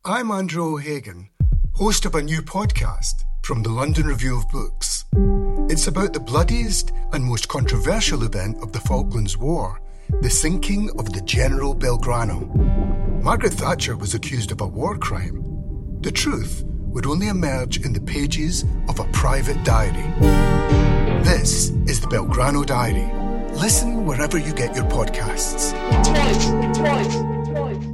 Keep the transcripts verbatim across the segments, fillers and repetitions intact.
I'm Andrew O'Hagan, host of a new podcast from the London Review of Books. It's about the bloodiest and most controversial event of the Falklands War, the sinking of the General Belgrano. Margaret Thatcher was accused of a war crime. The truth would only emerge in the pages of a private diary. This is the Belgrano Diary. Listen wherever you get your podcasts. Twice, twice, twice.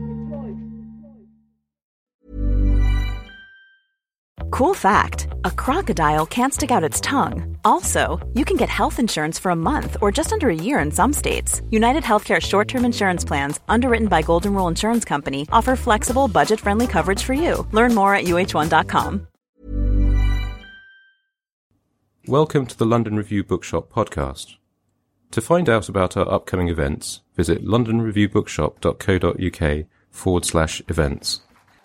Cool fact, a crocodile can't stick out its tongue. Also, you can get health insurance for a month or just under a year in some states. United Healthcare short-term insurance plans, underwritten by Golden Rule Insurance Company, offer flexible, budget-friendly coverage for you. Learn more at U H one dot com. Welcome to the London Review Bookshop podcast. To find out about our upcoming events, visit londonreviewbookshop.co.uk forward slash events.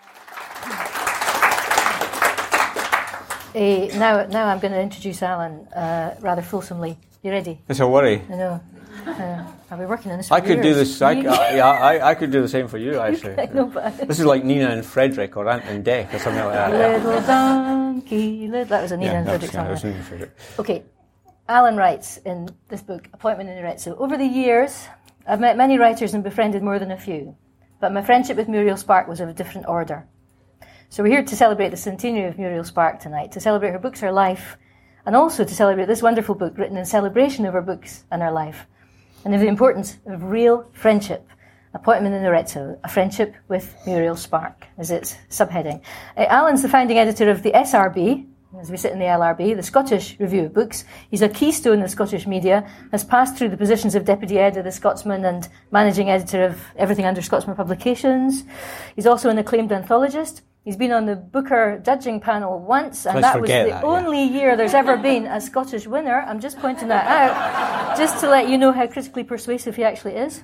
Uh, now, now I'm going to introduce Alan uh, rather fulsomely. You ready? It's a worry. I know. Uh, I've been working on this for I could years. do this. I, I, yeah, I, I could do the same for you, actually. I know, but This is like Nina and Frederick or Ant and Dec or something like that. Yeah. Little donkey, little... That was a Nina Yeah, and that Frederick was, yeah, that was song. Nina and Frederick. Okay, Alan writes in this book, Appointment in Arezzo. Over the years, I've met many writers and befriended more than a few, but my friendship with Muriel Spark was of a different order. So we're here to celebrate the centenary of Muriel Spark tonight, to celebrate her books, her life, and also to celebrate this wonderful book written in celebration of her books and her life, and of the importance of real friendship. Appointment in Arezzo, a friendship with Muriel Spark, is its subheading. Uh, Alan's the founding editor of the S R B, as we sit in the L R B, the Scottish Review of Books. He's a keystone of Scottish media, has passed through the positions of Deputy Editor of the Scotsman and Managing Editor of everything under Scotsman Publications. He's also an acclaimed anthologist. He's been on the Booker judging panel once, and Let's that was the forget that, yeah. only year there's ever been a Scottish winner. I'm just pointing that out, just to let you know how critically persuasive he actually is.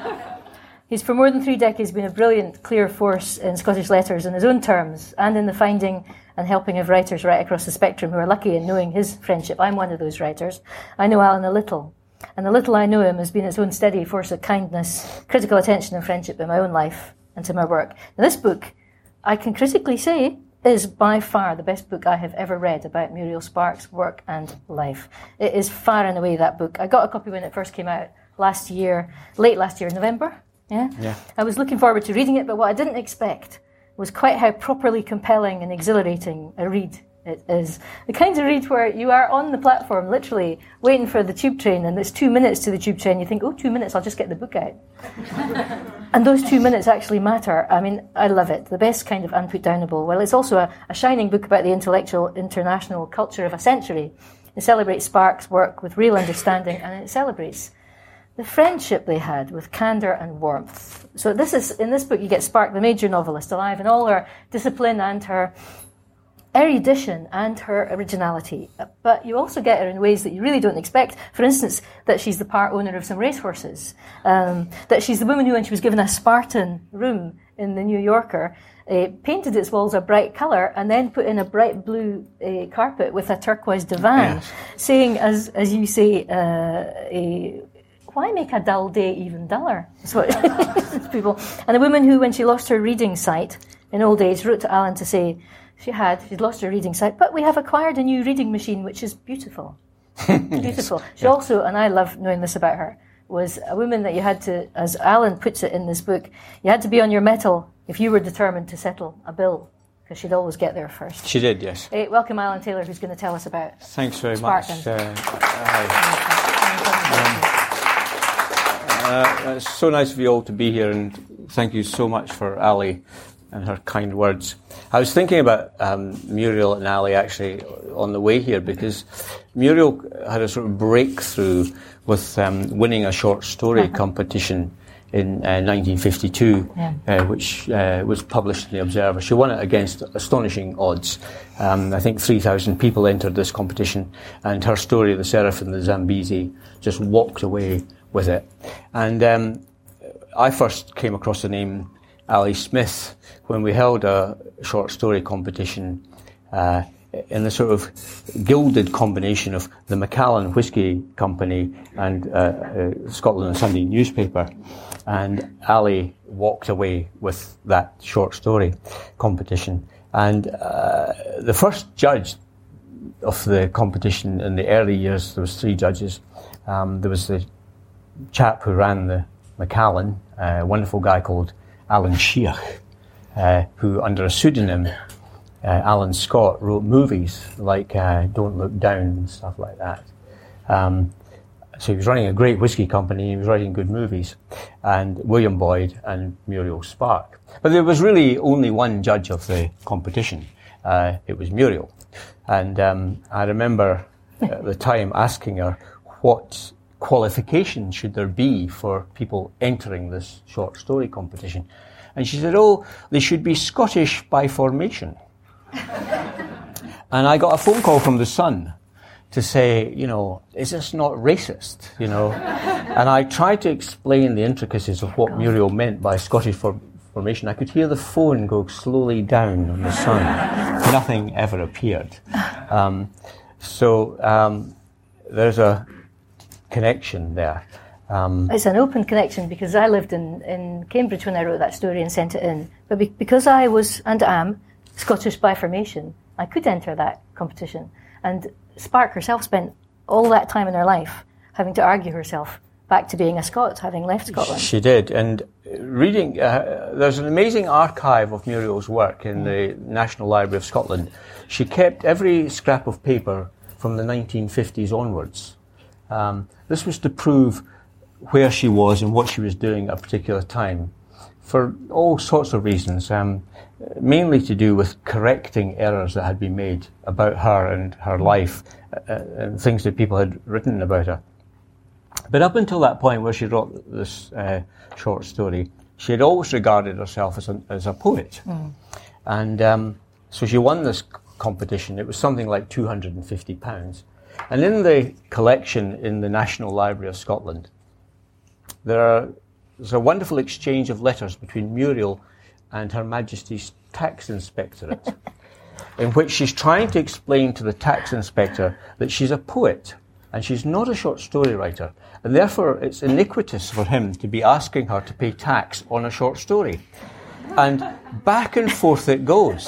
He's for more than three decades been a brilliant, clear force in Scottish letters in his own terms, and in the finding and helping of writers right across the spectrum who are lucky in knowing his friendship. I'm one of those writers. I know Alan a little, and the little I know him has been its own steady force of kindness, critical attention and friendship in my own life and to my work. Now, this book, I can critically say, is by far the best book I have ever read about Muriel Spark's work and life. It is far and away that book. I got a copy when it first came out last year, late last year, November. Yeah? Yeah. I was looking forward to reading it, but what I didn't expect was quite how properly compelling and exhilarating a read it is. The kind of read where you are on the platform, literally, waiting for the tube train, and it's two minutes to the tube train. You think, oh, two minutes, I'll just get the book out. And those two minutes actually matter. I mean, I love it. The best kind of unputdownable. Well, it's also a, a shining book about the intellectual international culture of a century. It celebrates Spark's work with real understanding, and it celebrates the friendship they had with candour and warmth. So this is, in this book, you get Spark, the major novelist, alive in all her discipline and her erudition and her originality. But you also get her in ways that you really don't expect. For instance, that she's the part owner of some racehorses. Um, that she's the woman who, when she was given a Spartan room in the New Yorker, uh, painted its walls a bright colour and then put in a bright blue uh, carpet with a turquoise divan, yes. saying, as as you say, uh, a... why make a dull day even duller? That's what people. And a woman who, when she lost her reading sight in old age, wrote to Alan to say she had, she'd lost her reading sight, but we have acquired a new reading machine, which is beautiful. Beautiful. Yes. She yeah. also, and I love knowing this about her, was a woman that you had to, as Alan puts it in this book, you had to be on your mettle if you were determined to settle a bill, because she'd always get there first. She did, yes. Hey, welcome, Alan Taylor, who's going to tell us about Thanks very Spark much. And, uh, Uh, it's so nice of you all to be here, and thank you so much for Ali and her kind words. I was thinking about um, Muriel and Ali actually on the way here, because Muriel had a sort of breakthrough with um, winning a short story competition in uh, nineteen fifty-two, yeah. uh, which uh, was published in The Observer. She won it against astonishing odds. Um, I think three thousand people entered this competition, and her story, The Seraph and the Zambezi, just walked away with it. And um, I first came across the name Ali Smith when we held a short story competition uh, in the sort of gilded combination of the Macallan Whisky Company and uh, uh, Scotland and Sunday newspaper. And Ali walked away with that short story competition. And uh, the first judge of the competition in the early years, there was three judges. Um, there was the chap who ran the Macallan, a wonderful guy called Alan Sheikh, uh, who under a pseudonym, uh, Alan Scott, wrote movies like uh, Don't Look Down and stuff like that. Um, so he was running a great whiskey company, he was writing good movies, and William Boyd and Muriel Spark. But there was really only one judge of the competition. Uh, it was Muriel. And um, I remember at the time asking her what qualification should there be for people entering this short story competition. And she said, oh, they should be Scottish by formation. And I got a phone call from the Sun to say, you know, is this not racist, you know? And I tried to explain the intricacies of what Muriel meant by Scottish for- formation. I could hear the phone go slowly down on the Sun. Nothing ever appeared. Um, so um, there's a connection there. Um, it's an open connection because I lived in, in Cambridge when I wrote that story and sent it in. But be- because I was, and am, Scottish by formation, I could enter that competition. And Spark herself spent all that time in her life having to argue herself back to being a Scot, having left Scotland. She did. And reading, uh, there's an amazing archive of Muriel's work in the National Library of Scotland. She kept every scrap of paper from the nineteen fifties onwards. Um, this was to prove where she was and what she was doing at a particular time for all sorts of reasons, um, mainly to do with correcting errors that had been made about her and her life uh, and things that people had written about her. But up until that point where she wrote this uh, short story, she had always regarded herself as a, as a poet. Mm. And um, so she won this competition. It was something like two hundred fifty pounds. And in the collection in the National Library of Scotland, there are, there's a wonderful exchange of letters between Muriel and Her Majesty's Tax Inspectorate, in which she's trying to explain to the tax inspector that she's a poet and she's not a short story writer, and therefore it's iniquitous for him to be asking her to pay tax on a short story. And back and forth it goes.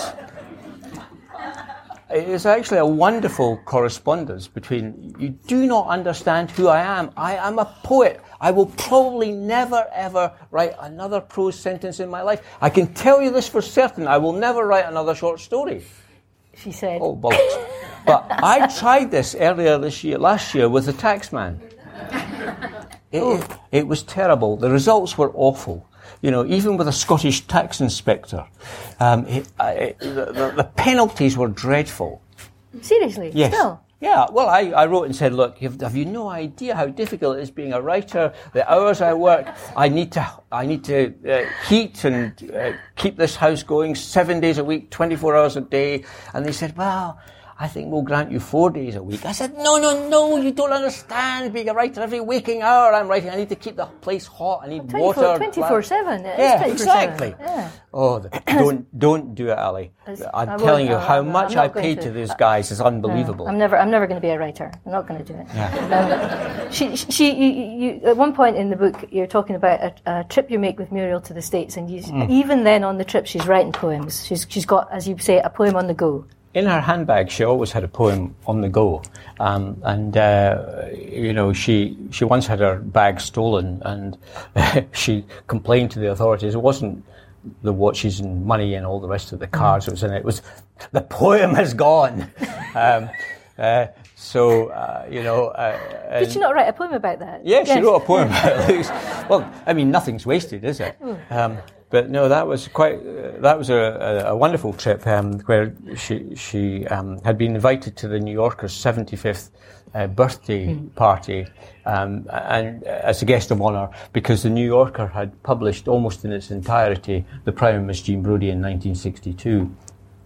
It is actually a wonderful correspondence between, you do not understand who I am. I am a poet. I will probably never, ever write another prose sentence in my life. I can tell you this for certain. I will never write another short story. She said. Oh, bollocks. But I tried this earlier this year, last year, with the taxman. It, it, it was terrible. The results were awful. You know, even with a Scottish tax inspector, um, it, it, the, the penalties were dreadful. Seriously? Yes. Still? Yeah, well, I, I wrote and said, look, have, have you no idea how difficult it is being a writer? The hours I work, I need to I need to uh, heat and uh, keep this house going seven days a week, twenty-four hours a day. And they said, well, I think we'll grant you four days a week. I said, no, no, no, you don't understand. Being a writer, every waking hour I'm writing. I need to keep the place hot. I need water. twenty-four seven. Yeah, exactly. Yeah. Oh, the, don't don't do it, Ali. It's, I'm I telling you, how much I paid to, to these guys is unbelievable. No, I'm never, I'm never going to be a writer. I'm not going to do it. Yeah. Um, she, she, you, you, at one point in the book, you're talking about a, a trip you make with Muriel to the States, and you, mm. even then on the trip, she's writing poems. She's, she's got, as you say, a poem on the go. In her handbag, she always had a poem on the go, um, and uh, you know, she she once had her bag stolen, and uh, she complained to the authorities. It wasn't the watches and money and all the rest of the cards that was in it. It was the poem has gone. um, uh, so uh, you know. Uh, Did she not write a poem about that? Yeah, she yes. wrote a poem about it. Well, I mean, nothing's wasted, is it? Um, But no, that was quite. Uh, that was a, a, a wonderful trip um, where she she um, had been invited to the New Yorker's seventy-fifth uh, birthday mm. party, um, and uh, as a guest of honour, because the New Yorker had published almost in its entirety the Prime of Miss Jean Brodie in nineteen sixty-two,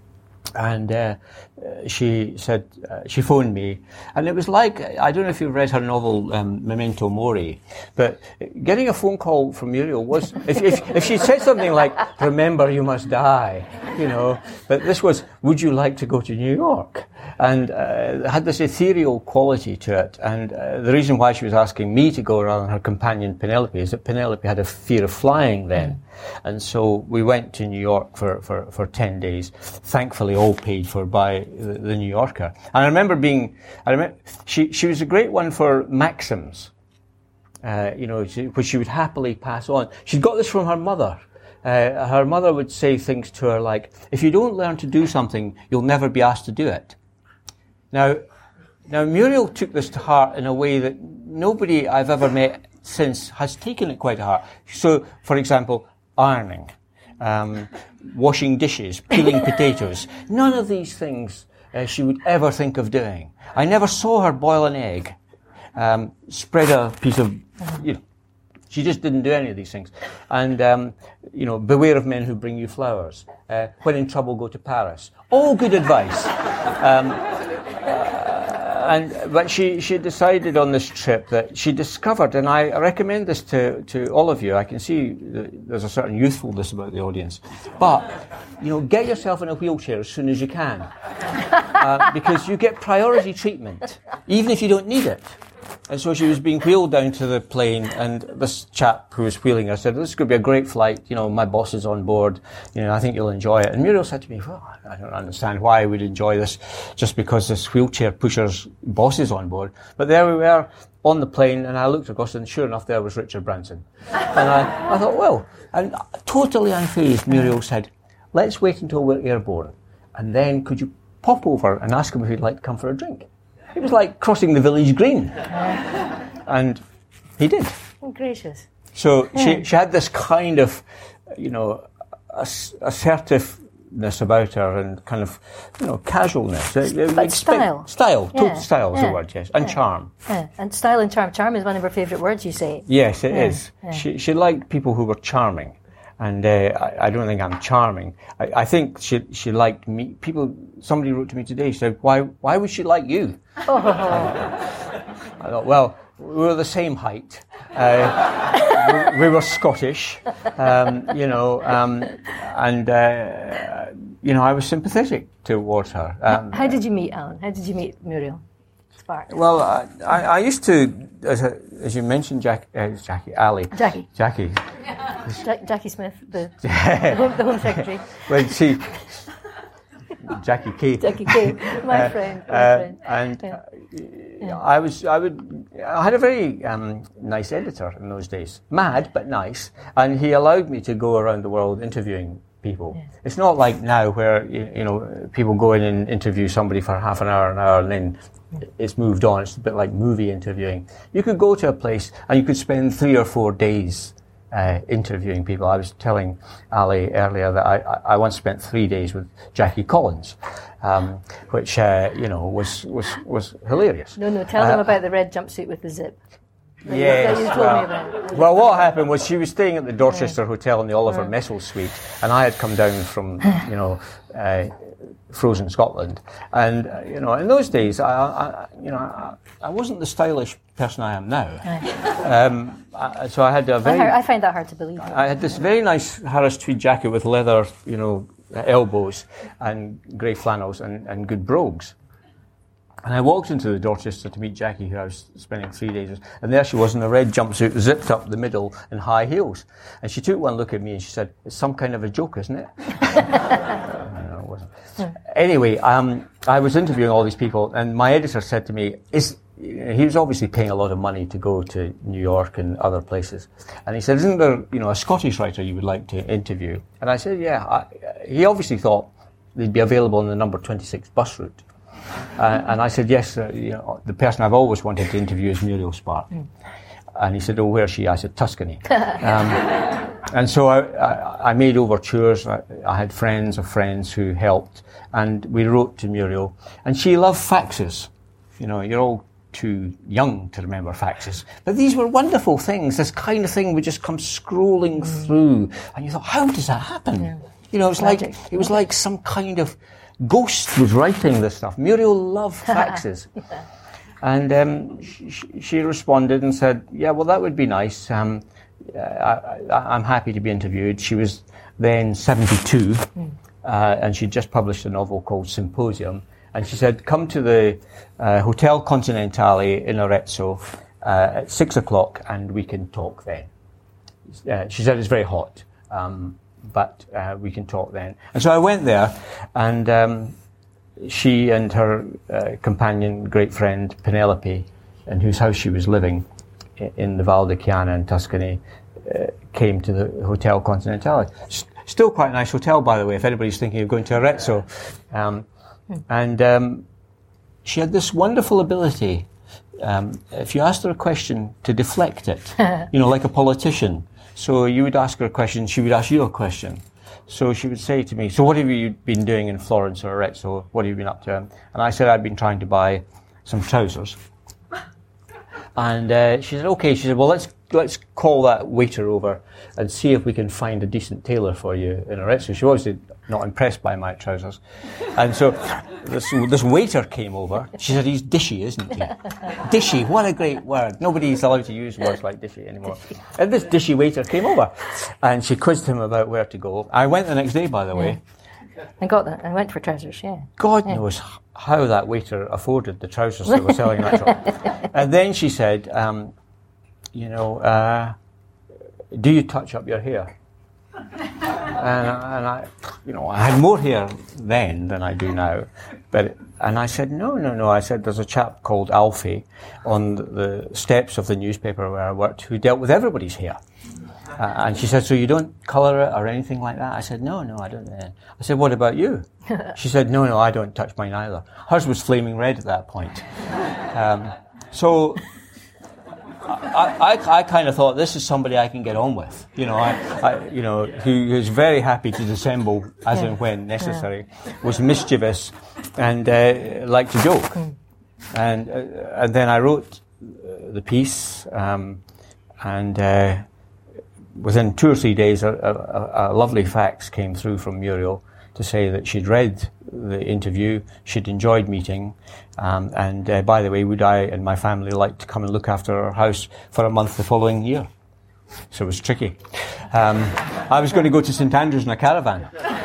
And uh, she said, uh, she phoned me, and it was like, I don't know if you've read her novel, um, Memento Mori, but getting a phone call from Muriel was, if, if, if she said something like, remember you must die, you know, but this was, would you like to go to New York? And uh, it had this ethereal quality to it, and uh, the reason why she was asking me to go rather than her companion Penelope is that Penelope had a fear of flying then. And so we went to New York for, for, for ten days, thankfully all paid for by the, the New Yorker. And I remember being, I remember, she, she was a great one for maxims, uh, you know, she, which she would happily pass on. She'd got this from her mother. Uh, her mother would say things to her like, if you don't learn to do something, you'll never be asked to do it. Now, now Muriel took this to heart in a way that nobody I've ever met since has taken it quite to heart. So, for example, ironing, um, washing dishes, peeling potatoes. None of these things uh, she would ever think of doing. I never saw her boil an egg, um, spread a piece of, you know, she just didn't do any of these things. And, um, you know, beware of men who bring you flowers. Uh, when in trouble, go to Paris. All good advice. Um, And, but she, she decided on this trip that she discovered, and I recommend this to, to all of you. I can see there's a certain youthfulness about the audience. But, you know, get yourself in a wheelchair as soon as you can. Uh, because you get priority treatment, even if you don't need it. And so she was being wheeled down to the plane, and this chap who was wheeling her said, this is going to be a great flight, you know, my boss is on board, you know, I think you'll enjoy it. And Muriel said to me, well, I don't understand why I would enjoy this just because this wheelchair pusher's boss is on board. But there we were on the plane, and I looked across, and sure enough, there was Richard Branson. And I, I thought, well, and totally unfazed, Muriel said, let's wait until we're airborne, and then could you pop over and ask him if he'd like to come for a drink? It was like crossing the village green. And he did. Oh, gracious. So yeah. she, she had this kind of, you know, ass- assertiveness about her and kind of, you know, casualness. But style. Style. Yeah. Total style is yeah. the word, yes. And yeah. charm. Yeah. And style and charm. Charm is one of her favourite words, you say. Yes, it yeah. is. Yeah. She, she liked people who were charming. And uh, I, I don't think I'm charming. I, I think she she liked me. People. Somebody wrote to me today. Said, "Why why would she like you?" Oh. I thought, well, we were the same height. Uh, we, we were Scottish, um, you know, um, and uh, you know, I was sympathetic towards her. Um, How did you meet Alan? How did you meet Muriel? Spark. Well, I, I, I used to, as, a, as you mentioned, Jack, uh, Jackie, Ali. Jackie. Jackie. Ja- Jackie Smith, the, the, home, the Home Secretary. Well, she, Jackie Kay. Jackie Kay, my uh, friend. My uh, friend. And yeah. uh, yeah. I was, I would, I had a very um, nice editor in those days. Mad, but nice. And he allowed me to go around the world interviewing people. Yes. It's not like now where, you, you know, people go in and interview somebody for half an hour, an hour, and then it's moved on. It's a bit like movie interviewing. You could go to a place and you could spend three or four days uh, interviewing people. I was telling Ali earlier that I, I once spent three days with Jackie Collins, um, which, uh, you know, was, was, was hilarious. No, no, tell uh, them about the red jumpsuit with the zip. Yes, you told well, me about. well, what happened was she was staying at the Dorchester yeah. Hotel in the Oliver yeah. Messel suite, and I had come down from, you know, uh, frozen Scotland, and uh, you know, in those days, I, I you know, I, I wasn't the stylish person I am now. um, I, so I had a very. I, I find that hard to believe. I had this very nice Harris tweed jacket with leather, you know, elbows and grey flannels and, and good brogues. And I walked into the Dorchester to meet Jackie, who I was spending three days with, and there she was in a red jumpsuit, zipped up the middle, and high heels. And she took one look at me and she said, "It's some kind of a joke, isn't it?" No, it wasn't. Hmm. Anyway, um, I was interviewing all these people, and my editor said to me, "Is he was obviously paying a lot of money to go to New York and other places, and he said, isn't there, you know, a Scottish writer you would like to interview?" And I said, "Yeah." I, he obviously thought they'd be available on the number twenty-six bus route. Uh, and I said, yes, uh, you know, the person I've always wanted to interview is Muriel Spark. Mm. And he said, oh, where's she? I said, Tuscany. um, and so I, I, I made overtures. I, I had friends of friends who helped. And we wrote to Muriel. And she loved faxes. You know, you're all too young to remember faxes. But these were wonderful things. This kind of thing would just come scrolling mm. through. And you thought, how does that happen? Yeah. You know, it was Magic. like, it was like some kind of Ghost was writing this stuff. Muriel loved faxes. Yeah. And um, she, she responded and said, yeah, well, that would be nice. Um, I, I, I'm happy to be interviewed. She was then seventy-two, mm. uh, and she'd just published a novel called Symposium. And she said, come to the uh, Hotel Continentale in Arezzo uh, at six o'clock and we can talk then. Uh, she said it's very hot, um, but uh, we can talk then. And so I went there, and um, she and her uh, companion, great friend, Penelope, in whose house she was living in the Val di Chiana in Tuscany, uh, came to the Hotel Continentale. S- still quite a nice hotel, by the way, if anybody's thinking of going to Arezzo. Um, and um, she had this wonderful ability, um, if you asked her a question, to deflect it, you know, like a politician. So you would ask her a question, she would ask you a question. So she would say to me, so what have you been doing in Florence or Arezzo? What have you been up to? And I said, I've been trying to buy some trousers. And uh, she said, okay. She said, well, let's let's call that waiter over and see if we can find a decent tailor for you in Arezzo. She was obviously not impressed by my trousers. And so this this waiter came over. She said, he's dishy, isn't he? Dishy, what a great word. Nobody's allowed to use words like dishy anymore. And this dishy waiter came over, and she quizzed him about where to go. I went the next day, by the way. Yeah. I got that. I went for trousers, yeah. God yeah. knows how that waiter afforded the trousers they were selling in that shop. And then she said, um, you know, uh, do you touch up your hair? And, and I, you know, I had more hair then than I do now. But and I said, no, no, no. I said, there's a chap called Alfie on the, the steps of the newspaper where I worked who dealt with everybody's hair. Uh, and she said, so you don't colour it or anything like that? I said, no, no, I don't. Uh. I said, what about you? She said, no, no, I don't touch mine either. Hers was flaming red at that point. Um, so I, I, I kind of thought, this is somebody I can get on with. You know, I, I you know, who is very happy to dissemble as yeah. and when necessary, yeah. was mischievous and uh, liked to joke. Mm. And, uh, and then I wrote uh, the piece, um, and uh, within two or three days, a, a, a lovely fax came through from Muriel to say that she'd read the interview, she'd enjoyed meeting, um, and uh, by the way, would I and my family like to come and look after our house for a month the following year? So it was tricky. Um, I was going to go to Saint Andrews in a caravan.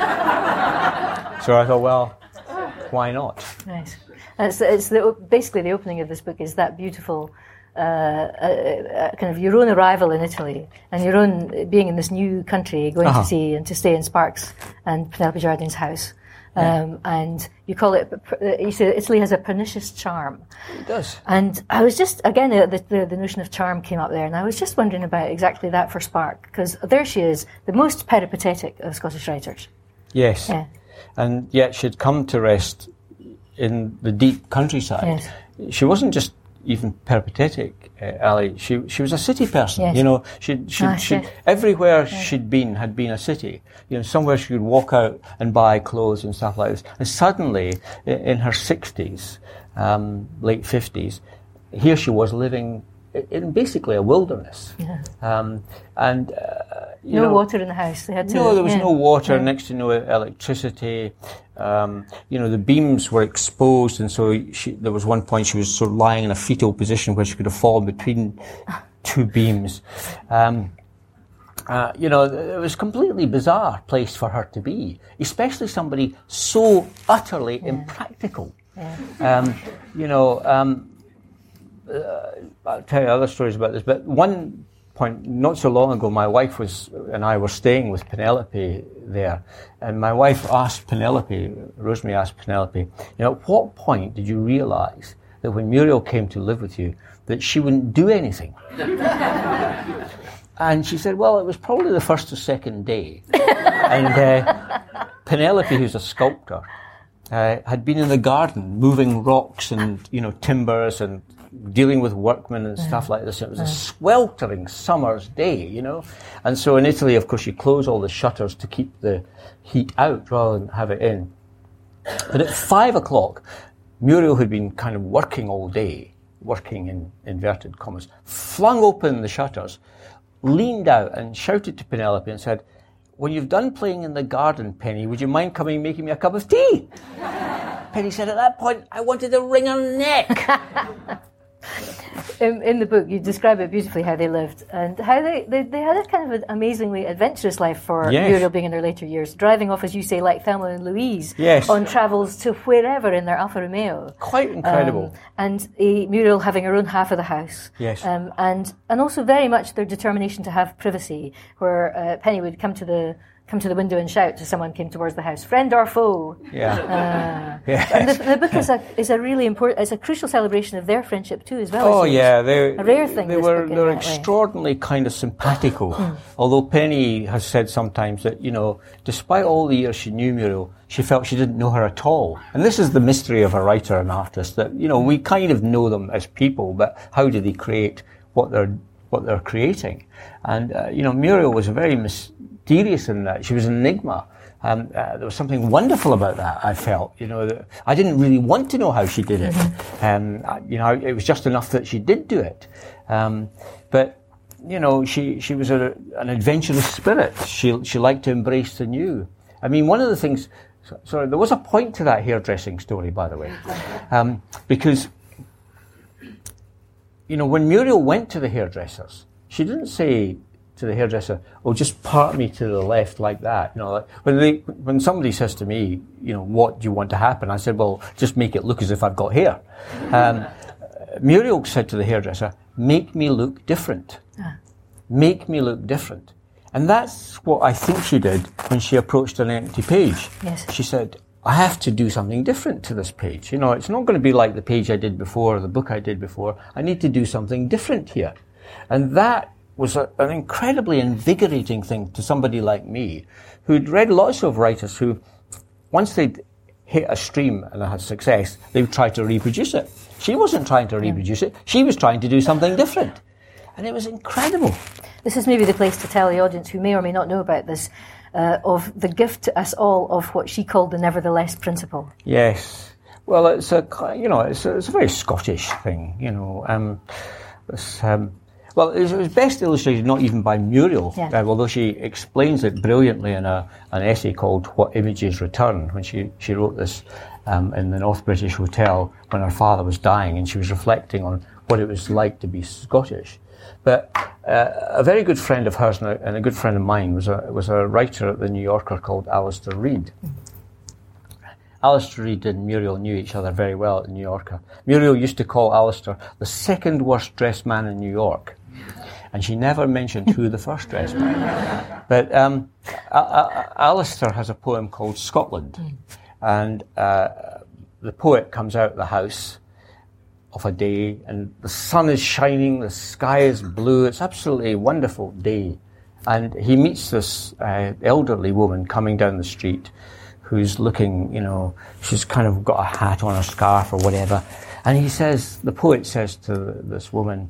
So I thought, well, why not? Nice. It's, it's the, basically the opening of this book is that beautiful Uh, uh, uh, kind of your own arrival in Italy and your own being in this new country, going uh-huh. to see and to stay in Sparks and Penelope Jardin's house. Um, yeah. And you call it, you say Italy has a pernicious charm. It does. And I was just, again, the, the, the notion of charm came up there, and I was just wondering about exactly that for Spark, because there she is, the most peripatetic of Scottish writers. Yes. Yeah. And yet she'd come to rest in the deep countryside. Yes. She wasn't just even peripatetic, uh, Ali. She she was a city person. Yes. You know, she she ah, she yes. everywhere yes. she'd been had been a city. You know, somewhere she could walk out and buy clothes and stuff like this. And suddenly, in her sixties, um, late fifties, here she was living in basically a wilderness. Yeah. Um, and uh, you no know, water in the house. They had to. No, there was yeah. no water, yeah. next to no electricity. Um, you know, the beams were exposed, and so she, there was one point she was sort of lying in a fetal position where she could have fallen between two beams. Um, uh, you know, it was a completely bizarre place for her to be, especially somebody so utterly yeah. impractical. Yeah. Um, you know, um, uh, I'll tell you other stories about this, but one point, not so long ago, my wife was and I were staying with Penelope there, and my wife asked Penelope, Rosemary asked Penelope, you know, at what point did you realise that when Muriel came to live with you, that she wouldn't do anything? And she said, well, it was probably the first or second day. And uh, Penelope, who's a sculptor, uh, had been in the garden moving rocks and, you know, timbers and dealing with workmen and stuff like this. It was a sweltering summer's day, you know. And so in Italy, of course, you close all the shutters to keep the heat out rather than have it in. But at five o'clock, Muriel, who'd been kind of working all day, working in inverted commas, flung open the shutters, leaned out and shouted to Penelope and said, when you've done playing in the garden, Penny, would you mind coming and making me a cup of tea? Penny said, at that point, I wanted to wring her neck. In, in the book, you describe it beautifully how they lived and how they, they, they had a kind of an amazingly adventurous life for yes. Muriel being in her later years, driving off, as you say, like Thelma and Louise, yes. on travels to wherever in their Alfa Romeo. Quite incredible. Um, and uh, Muriel having her own half of the house. Yes. Um, and, and also very much their determination to have privacy, where uh, Penny would come to the come to the window and shout as someone came towards the house, friend or foe. Yeah. Uh, yes. And the, the book is a is a really important, it's a crucial celebration of their friendship too, as well. Oh yeah, they a rare thing. They were they were extraordinarily kind of simpatico. Although Penny has said sometimes that, you know, despite all the years she knew Muriel, she felt she didn't know her at all. And this is the mystery of a writer and artist, that, you know, we kind of know them as people, but how do they create what they're what they're creating? And uh, you know, Muriel was very mysterious in that. She was an enigma. Um, uh, there was something wonderful about that, I felt. You know, that I didn't really want to know how she did it. Mm-hmm. Um, I, you know, it was just enough that she did do it. Um, but, you know, she, she was a, an adventurous spirit. She, she liked to embrace the new. I mean, one of the things, so, sorry, there was a point to that hairdressing story, by the way. Um, because, you know, when Muriel went to the hairdressers, she didn't say to the hairdresser, oh, just part me to the left like that. You know, like when they, when somebody says to me, you know, what do you want to happen? I said, well, just make it look as if I've got hair. Um, Muriel said to the hairdresser, make me look different. Ah. Make me look different. And that's what I think she did when she approached an empty page. Yes. She said, I have to do something different to this page. You know, it's not going to be like the page I did before, or the book I did before. I need to do something different here. And that was a, an incredibly invigorating thing to somebody like me, who'd read lots of writers who, once they'd hit a stream and had success, they would try to reproduce it. She wasn't trying to reproduce it. She was trying to do something different. And it was incredible. This is maybe the place to tell the audience who may or may not know about this, uh, of the gift to us all of what she called the nevertheless principle. Yes. Well, it's a, you know, it's a, it's a very Scottish thing, you know. Um, it's, um, Well, it was best illustrated not even by Muriel, yeah. uh, although she explains it brilliantly in a, an essay called What Images Return, when she, she wrote this um, in the North British Hotel when her father was dying, and she was reflecting on what it was like to be Scottish. But uh, a very good friend of hers and a, and a good friend of mine was a, was a writer at the New Yorker called Alistair Reid. Mm-hmm. Alistair Reid and Muriel knew each other very well at the New Yorker. Muriel used to call Alistair the second worst dressed man in New York. And she never mentioned who the first dressed man. But um, a- a- Alistair has a poem called Scotland. Mm. And uh, the poet comes out of the house of a day, and the sun is shining, the sky is blue. It's absolutely a wonderful day. And he meets this uh, elderly woman coming down the street who's looking, you know, she's kind of got a hat on, a scarf or whatever. And he says, the poet says to this woman,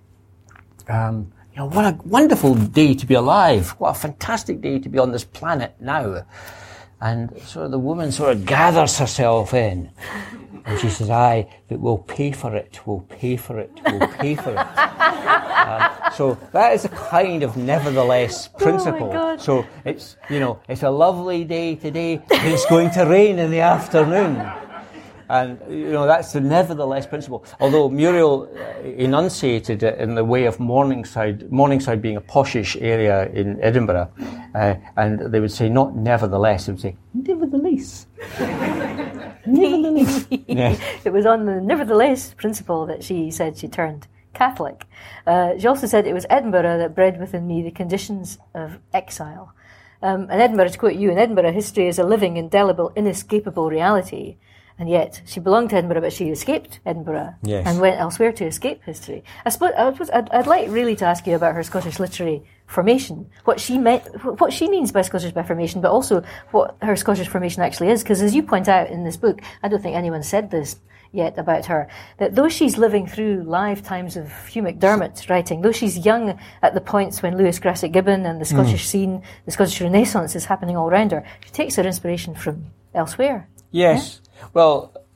Um, you know, what a wonderful day to be alive. What a fantastic day to be on this planet now. And sort of the woman sort of gathers herself in. And she says, aye, but we'll pay for it, we'll pay for it, we'll pay for it. uh, so that is a kind of nevertheless principle. Oh so it's, you know, it's a lovely day today, but it's going to rain in the afternoon. And, you know, that's the nevertheless principle. Although Muriel enunciated it in the way of Morningside, Morningside being a poshish area in Edinburgh, uh, and they would say not nevertheless, they would say nevertheless. Nevertheless. Yeah. It was on the nevertheless principle that she said she turned Catholic. Uh, she also said it was Edinburgh that bred within me the conditions of exile. Um, and Edinburgh, to quote you, in Edinburgh, history is a living, indelible, inescapable reality. And yet, she belonged to Edinburgh, but she escaped Edinburgh yes. and went elsewhere to escape history. I suppose, I suppose I'd, I'd like really to ask you about her Scottish literary formation, what she meant, what she means by Scottish by formation, but also what her Scottish formation actually is. Because as you point out in this book, I don't think anyone said this yet about her, that though she's living through lifetimes of Hugh McDermott's writing, though she's young at the points when Lewis Grassic Gibbon and the Scottish mm. scene, the Scottish Renaissance is happening all around her, she takes her inspiration from elsewhere. Yes. Yeah? Well, uh,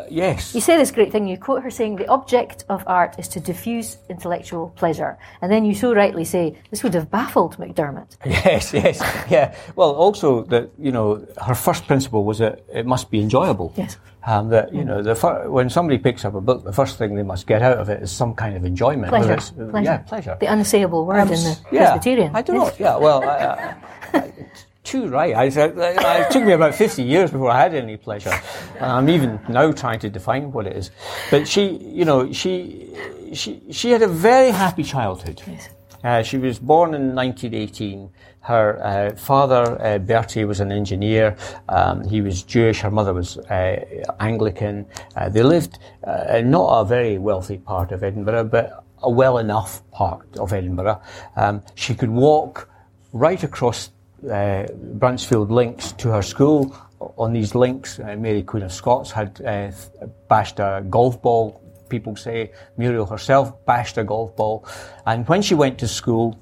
yes. You say this great thing, you quote her saying, the object of art is to diffuse intellectual pleasure. And then you so rightly say, this would have baffled McDermott. Yes, yes, yeah. Well, also that, you know, her first principle was that it must be enjoyable. Yes. Um, that, you know, the fir- when somebody picks up a book, the first thing they must get out of it is some kind of enjoyment. Pleasure. It's, uh, pleasure. Yeah, pleasure. The unsayable word Um, in the yeah, Presbyterian. I don't know. Yeah, well, I, I, I, too right. I, I, it took me about fifty years before I had any pleasure. And I'm even now trying to define what it is. But she, you know, she, she, she had a very happy childhood. Yes. Uh, she was born in nineteen eighteen. Her uh, father, uh, Bertie, was an engineer. Um, he was Jewish. Her mother was uh, Anglican. Uh, they lived uh, in not a very wealthy part of Edinburgh, but a well enough part of Edinburgh. Um, she could walk right across uh, Bransfield Links to her school. On these links, uh, Mary Queen of Scots had uh, bashed a golf ball. People say Muriel herself bashed a golf ball. And when she went to school,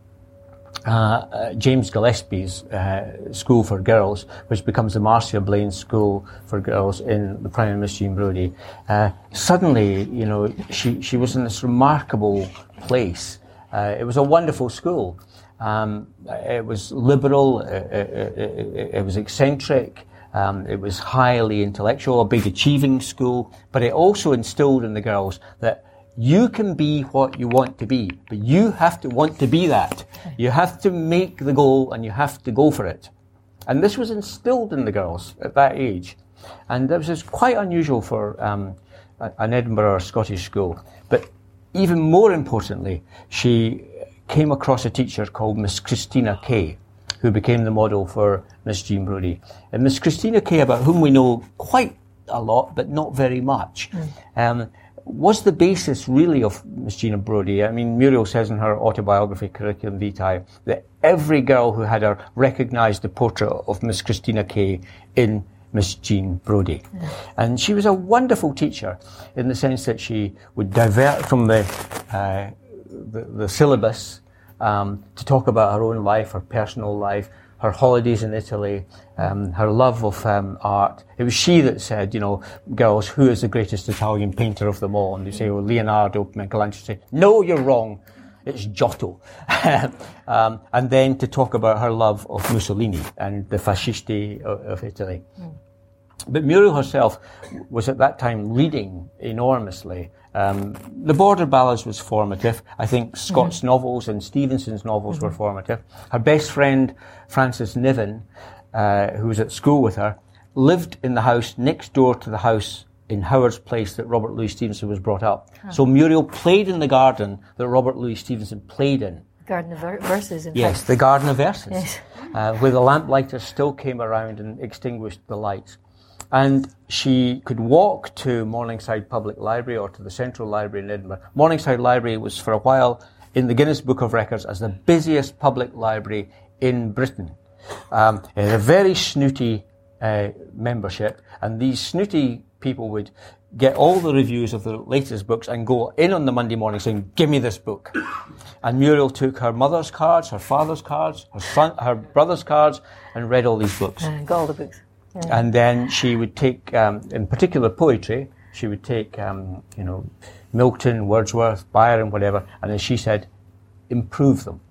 uh, uh, James Gillespie's uh, School for Girls, which becomes the Marcia Blaine School for Girls in the Prime of Miss Jean Brodie, uh, suddenly, you know, she, she was in this remarkable place. Uh, it was a wonderful school. Um, it was liberal, it, it, it, it was eccentric, Um, it was highly intellectual, a big achieving school, but it also instilled in the girls that you can be what you want to be, but you have to want to be that. You have to make the goal and you have to go for it. And this was instilled in the girls at that age. And this was quite unusual for um, an Edinburgh or Scottish school. But even more importantly, she came across a teacher called Miss Christina Kay, who became the model for Miss Jean Brodie. And Miss Christina Kay, about whom we know quite a lot, but not very much, mm. um, was the basis really of Miss Jean Brodie. I mean, Muriel says in her autobiography, Curriculum Vitae, that every girl who had her recognised the portrait of Miss Christina Kay in Miss Jean Brodie. Mm. And she was a wonderful teacher in the sense that she would divert from the, uh, the, the syllabus Um, to talk about her own life, her personal life, her holidays in Italy, um, her love of um, art. It was she that said, you know, girls, who is the greatest Italian painter of them all? And they say, well, Leonardo, Michelangelo. Say, no, you're wrong. It's Giotto. um, and then to talk about her love of Mussolini and the fascisti of, of Italy. Mm. But Muriel herself was at that time reading enormously. Um, the Border Ballads was formative. I think Scott's mm-hmm. novels and Stevenson's novels mm-hmm. were formative. Her best friend, Frances Niven, uh, who was at school with her, lived in the house next door to the house in Howard's Place that Robert Louis Stevenson was brought up. Huh. So Muriel played in the garden that Robert Louis Stevenson played in. Garden of Verses, in Yes, fact. the Garden of Verses, yes. uh, where the lamplighters still came around and extinguished the lights. And she could walk to Morningside Public Library or to the Central Library in Edinburgh. Morningside Library was for a while in the Guinness Book of Records as the busiest public library in Britain. Um, it had a very snooty uh, membership, and these snooty people would get all the reviews of the latest books and go in on the Monday morning saying, give me this book. And Muriel took her mother's cards, her father's cards, her son, her brother's cards, and read all these books. Uh, got all the books. Yeah. And then she would take, um, in particular poetry, she would take, um, you know, Milton, Wordsworth, Byron, whatever, and as she said, improve them.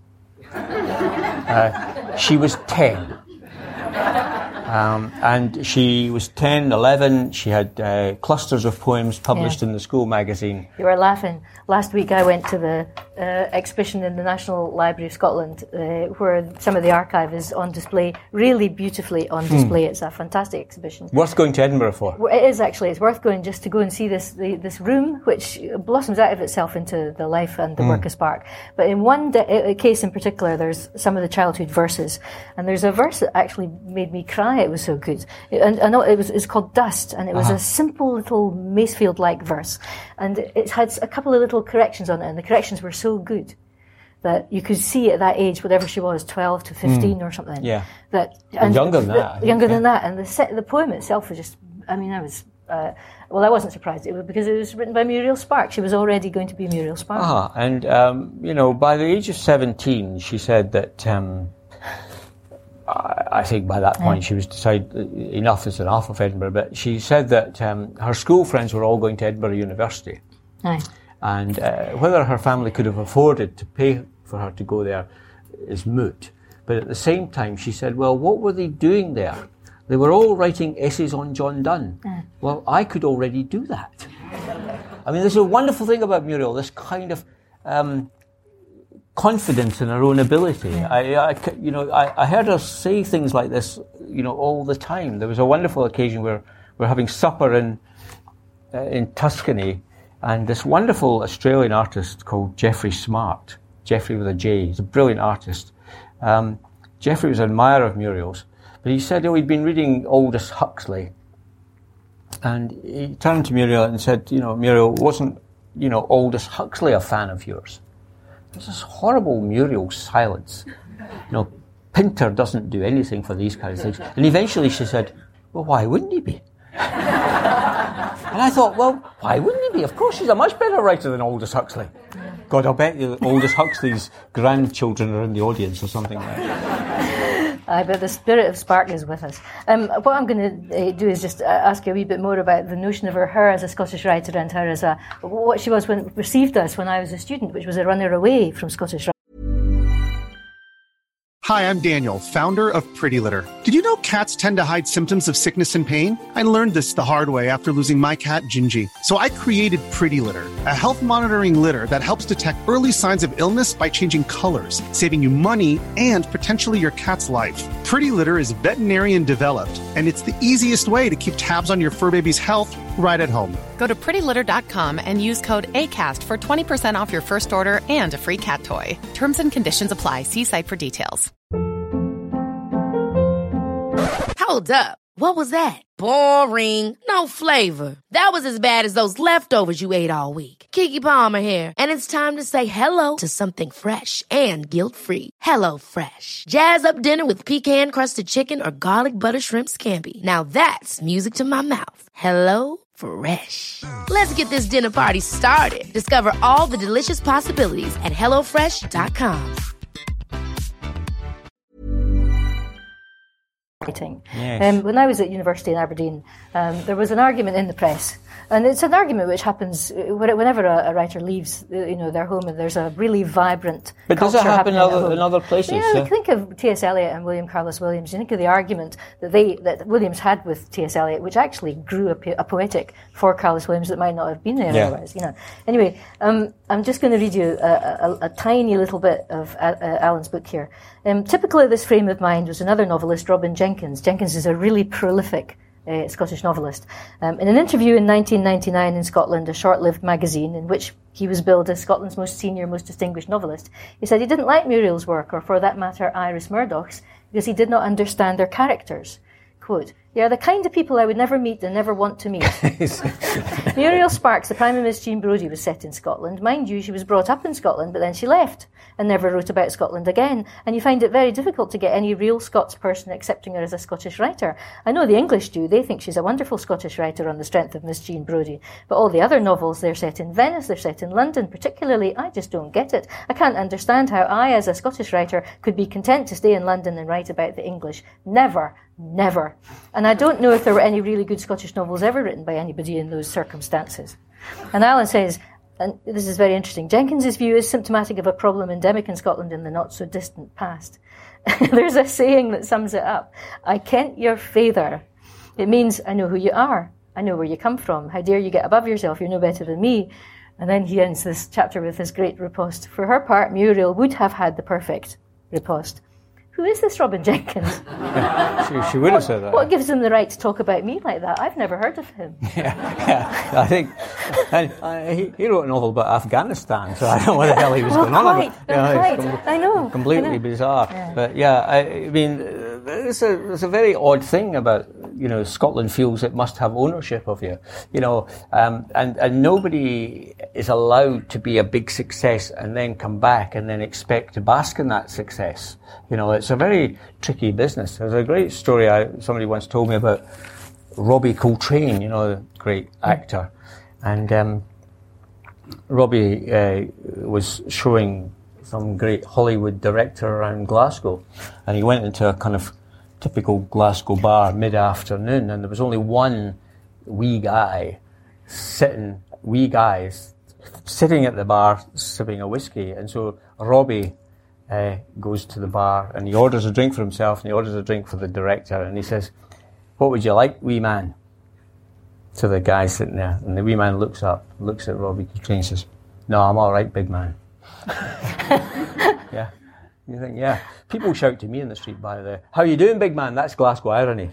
uh, she was ten. Um, and she was ten, eleven, she had uh, clusters of poems published yeah. in the school magazine. You were laughing. Last week I went to the uh, exhibition in the National Library of Scotland uh, where some of the archive is on display, really beautifully on display. Hmm. It's a fantastic exhibition. Worth going to Edinburgh for. It is actually. It's worth going just to go and see this the, this room, which blossoms out of itself into the life and the hmm. work of Spark. But in one de- case in particular, there's some of the childhood verses. And there's a verse that actually made me cry. It was so good. And I know it was it's called Dust, and it was uh-huh. a simple little Masefield-like verse. And it had a couple of little corrections on it, and the corrections were so good that you could see at that age, whatever she was, twelve to fifteen mm. or something. Yeah. That and, and younger than that. The, younger yeah. than that. And the set, the poem itself was just, I mean, I was, uh, well, I wasn't surprised. It was because it was written by Muriel Spark. She was already going to be Muriel Spark. Ah, and, um, you know, by the age of seventeen, she said that, um, I, I think by that point yeah. she was decided enough is enough of Edinburgh. But she said that um, her school friends were all going to Edinburgh University. Aye. And uh, whether her family could have afforded to pay for her to go there is moot. But at the same time, she said, well, what were they doing there? They were all writing essays on John Donne. Mm. Well, I could already do that. I mean, there's a wonderful thing about Muriel, this kind of um, confidence in her own ability. Yeah. I, I, you know, I, I heard her say things like this, you know, all the time. There was a wonderful occasion where we're having supper in uh, in Tuscany, and this wonderful Australian artist called Geoffrey Smart, Geoffrey with a J, he's a brilliant artist. Um, Geoffrey was an admirer of Muriel's, but he said, oh, he'd been reading Aldous Huxley. And he turned to Muriel and said, you know, Muriel, wasn't, you know, Aldous Huxley a fan of yours? There's this horrible Muriel silence. You know, Pinter doesn't do anything for these kinds of things. And eventually she said, well, why wouldn't he be? And I thought, well, why wouldn't he be? Of course, he's a much better writer than Aldous Huxley. God, I'll bet you Aldous Huxley's grandchildren are in the audience or something like that. Aye, but the spirit of Spark is with us. Um, what I'm going to uh, do is just uh, ask you a wee bit more about the notion of her, her as a Scottish writer and her as a, what she was when perceived as when I was a student, which was a runner away from Scottish writing. Hi, I'm Daniel, founder of Pretty Litter. Did you know cats tend to hide symptoms of sickness and pain? I learned this the hard way after losing my cat, Gingy. So I created Pretty Litter, a health monitoring litter that helps detect early signs of illness by changing colors, saving you money and potentially your cat's life. Pretty Litter is veterinarian developed, and it's the easiest way to keep tabs on your fur baby's health right at home. Go to pretty litter dot com and use code ACAST for twenty percent off your first order and a free cat toy. Terms and conditions apply. See site for details. Hold up. What was that? Boring. No flavor. That was as bad as those leftovers you ate all week. Keke Palmer here, and it's time to say hello to something fresh and guilt-free. Hello Fresh. Jazz up dinner with pecan-crusted chicken or garlic butter shrimp scampi. Now that's music to my mouth. Hello Fresh. Let's get this dinner party started. Discover all the delicious possibilities at hello fresh dot com. Yes. Um, when I was at university in Aberdeen, um, there was an argument in the press, and it's an argument which happens whenever a, a writer leaves, you know, their home, and there's a really vibrant. But does it happen in other, in other places? You know, yeah? Think of T S Eliot and William Carlos Williams. You think of the argument that they that Williams had with T S Eliot, which actually grew a, a poetic for Carlos Williams that might not have been there yeah. otherwise. You know. Anyway, um, I'm just going to read you a, a, a tiny little bit of uh, uh, Alan's book here. Um, typically, this frame of mind was another novelist, Robin Jenkins. Jenkins is a really prolific uh, Scottish novelist. Um, in an interview in nineteen ninety-nine in Scotland, a short-lived magazine in which he was billed as Scotland's most senior, most distinguished novelist, he said he didn't like Muriel's work, or for that matter, Iris Murdoch's, because he did not understand their characters. Quote, "They are the kind of people I would never meet and never want to meet." Muriel Sparks, the Prime of Miss Jean Brodie, was set in Scotland. Mind you, she was brought up in Scotland, but then she left and never wrote about Scotland again. And you find it very difficult to get any real Scots person accepting her as a Scottish writer. I know the English do. They think she's a wonderful Scottish writer on the strength of Miss Jean Brodie. But all the other novels, they're set in Venice, they're set in London. Particularly, I just don't get it. I can't understand how I, as a Scottish writer, could be content to stay in London and write about the English. Never. Never. And I don't know if there were any really good Scottish novels ever written by anybody in those circumstances. And Alan says, and this is very interesting, Jenkins's view is symptomatic of a problem endemic in Scotland in the not-so-distant past. There's a saying that sums it up. I kent your father. It means, I know who you are. I know where you come from. How dare you get above yourself? You're no better than me. And then he ends this chapter with this great riposte. For her part, Muriel would have had the perfect riposte. Who is this Robin Jenkins? Yeah, she, she would have what, said that. What gives him the right to talk about me like that? I've never heard of him. Yeah, yeah. I think and, uh, he, he wrote a novel about Afghanistan, so I don't know what the hell he was well, going on quite, about. You know, quite. Com- I know. Completely I know. bizarre. Yeah. But yeah, I, I mean, it's a, it's a very odd thing about, you know, Scotland feels it must have ownership of you, you know, um, and, and nobody is allowed to be a big success and then come back and then expect to bask in that success. You know, it's a very tricky business. There's a great story I, somebody once told me about Robbie Coltrane, you know, the great actor. And um, Robbie uh, was showing some great Hollywood director around Glasgow. And he went into a kind of typical Glasgow bar mid-afternoon, and there was only one wee guy sitting, wee guys sitting at the bar sipping a whiskey. And so Robbie uh, goes to the bar and he orders a drink for himself and he orders a drink for the director, and he says, "What would you like, wee man?" To the guy sitting there, and the wee man looks up, looks at Robbie and says, "No, I'm all right, big man." Yeah. You think, yeah. People shout to me in the street, by the way, "How you doing, big man?" That's Glasgow irony.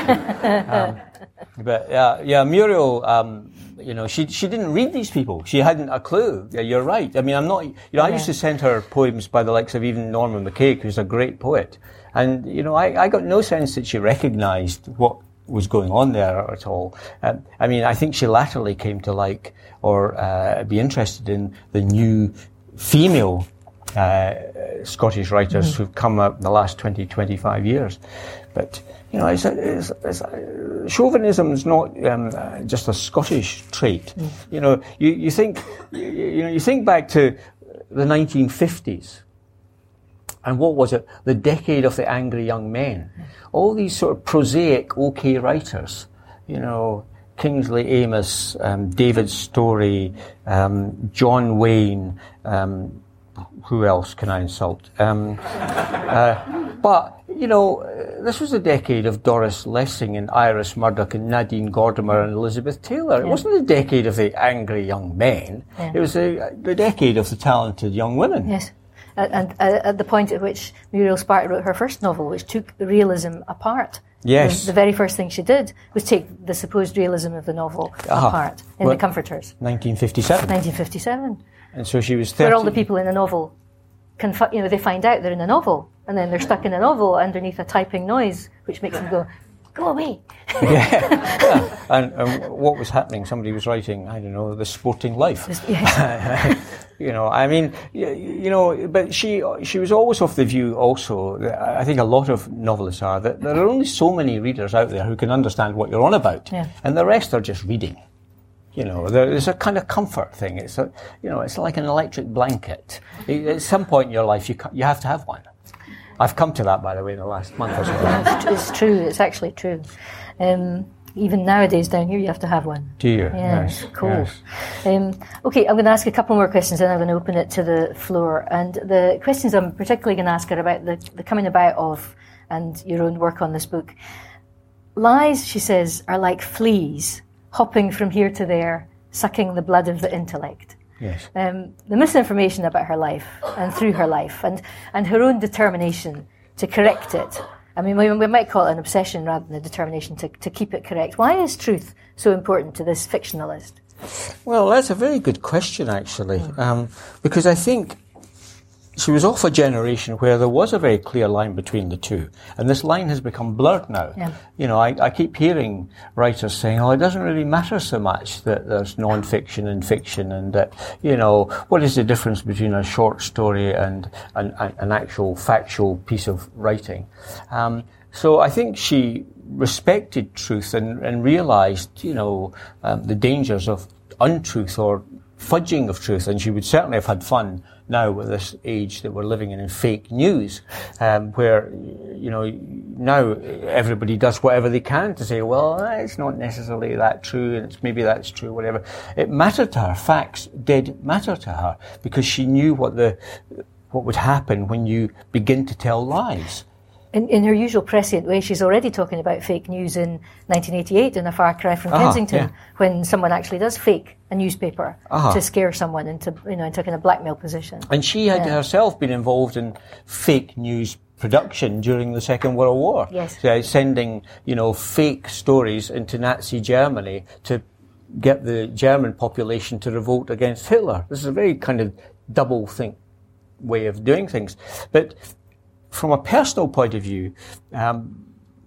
um, but yeah, yeah, Muriel, um, you know, she she didn't read these people. She hadn't a clue. Yeah, you're right. I mean, I'm not, you know, I yeah. used to send her poems by the likes of even Norman McCaig, who's a great poet. And, you know, I, I got no sense that she recognised what was going on there at all. Um, I mean, I think she latterly came to like, or uh, be interested in the new female Uh, Scottish writers mm-hmm. who've come up in the last twenty, twenty-five years. But, you know, it's, it's, it's, uh, chauvinism is not um, uh, just a Scottish trait. Mm. You know, you, you think, you, you know, you think back to the nineteen fifties, and what was it? The decade of the angry young men. Mm. All these sort of prosaic, okay writers, you know, Kingsley Amis, um, David Storey, um, John Wayne, um, who else can I insult? Um, uh, but, you know, this was a decade of Doris Lessing and Iris Murdoch and Nadine Gordimer and Elizabeth Taylor. Yeah. It wasn't the decade of the angry young men. Yeah. It was the, the decade of the talented young women. Yes. And, and uh, at the point at which Muriel Spark wrote her first novel, which took realism apart. Yes. The, the very first thing she did was take the supposed realism of the novel uh-huh. apart in well, The Comforters. nineteen fifty-seven. nineteen fifty-seven. And so she was thirty. Where all the people in a novel, can, you know, they find out they're in a novel, and then they're stuck in a novel underneath a typing noise, which makes them go, "Go away." Yeah. yeah. And, and what was happening? Somebody was writing, I don't know, The Sporting Life. Yes. You know, I mean, you, you know, but she she was always of the view also, I think a lot of novelists are, that there are only so many readers out there who can understand what you're on about, yeah. and the rest are just reading. You know, there's a kind of comfort thing. It's a, you know, it's like an electric blanket. At some point in your life, you you have to have one. I've come to that, by the way, in the last month or so. It's true. It's actually true. Um, even nowadays down here, you have to have one. Do you? Yeah, yes. Cool. Yes. Um, okay, I'm going to ask a couple more questions, then I'm going to open it to the floor. And the questions I'm particularly going to ask are about the, the coming about of and your own work on this book. Lies, she says, are like fleas, hopping from here to there, sucking the blood of the intellect. Yes. Um, the misinformation about her life and through her life and, and her own determination to correct it. I mean, we, we might call it an obsession rather than a determination to, to keep it correct. Why is truth so important to this fictionalist? Well, that's a very good question, actually, mm. um, because I think she was off a generation where there was a very clear line between the two, and this line has become blurred now. Yeah. You know, I, I keep hearing writers saying, "Oh, it doesn't really matter so much that there's non-fiction and fiction, and that, you know, what is the difference between a short story and an, an actual factual piece of writing?" Um, so I think she respected truth and, and realised, you know, um, the dangers of untruth or fudging of truth, and she would certainly have had fun now with this age that we're living in in fake news, um, where, you know, now everybody does whatever they can to say, well, it's not necessarily that true, and it's maybe that's true, whatever. It mattered to her. Facts did matter to her because she knew what the what would happen when you begin to tell lies. In, in her usual prescient way, she's already talking about fake news in nineteen eighty-eight in A Far Cry from uh-huh, Kensington, yeah. when someone actually does fake a newspaper uh-huh. to scare someone into, you know, into kind of blackmail position. And she had yeah. herself been involved in fake news production during the Second World War. Yes. So, sending, you know, fake stories into Nazi Germany to get the German population to revolt against Hitler. This is a very kind of double think way of doing things. But from a personal point of view, um,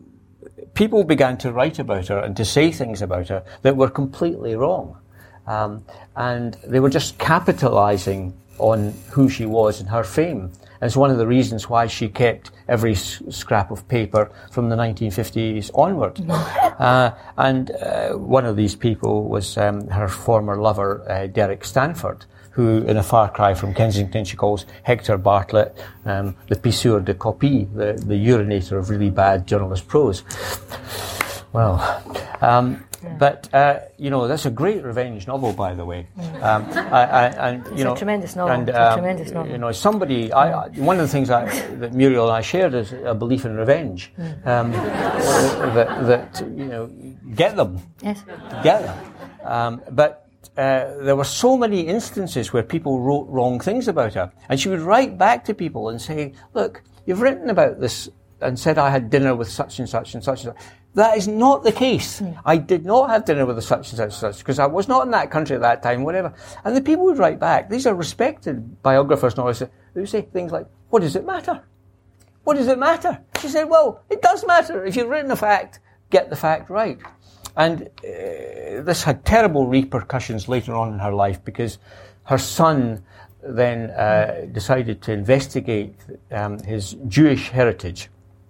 people began to write about her and to say things about her that were completely wrong. Um, and they were just capitalizing on who she was and her fame. And it's one of the reasons why she kept every s- scrap of paper from the nineteen fifties onward. uh, and uh, one of these people was um, her former lover, uh, Derek Stanford, who, in a far cry from Kensington, she calls Hector Bartlett um, the pisseur de copie, the, the urinator of really bad journalist prose. Well, um, yeah. but, uh, you know, that's a great revenge novel, by the way. Mm. Um, I, I, and, you it's know, a tremendous novel. And, it's um, a tremendous novel. You know, somebody, I, one of the things I, that Muriel and I shared is a belief in revenge. Mm. Um, that, that, you know, get them. Yes. Get them. Um, but uh, there were so many instances where people wrote wrong things about her. And she would write back to people and say, look, you've written about this and said I had dinner with such and such and such and such. That is not the case. Mm. I did not have dinner with a such and such and such because I was not in that country at that time, whatever. And the people would write back. These are respected biographers and all this. They would say things like, what does it matter? What does it matter? She said, well, it does matter. If you've written a fact, get the fact right. And uh, this had terrible repercussions later on in her life because her son then uh, decided to investigate um, his Jewish heritage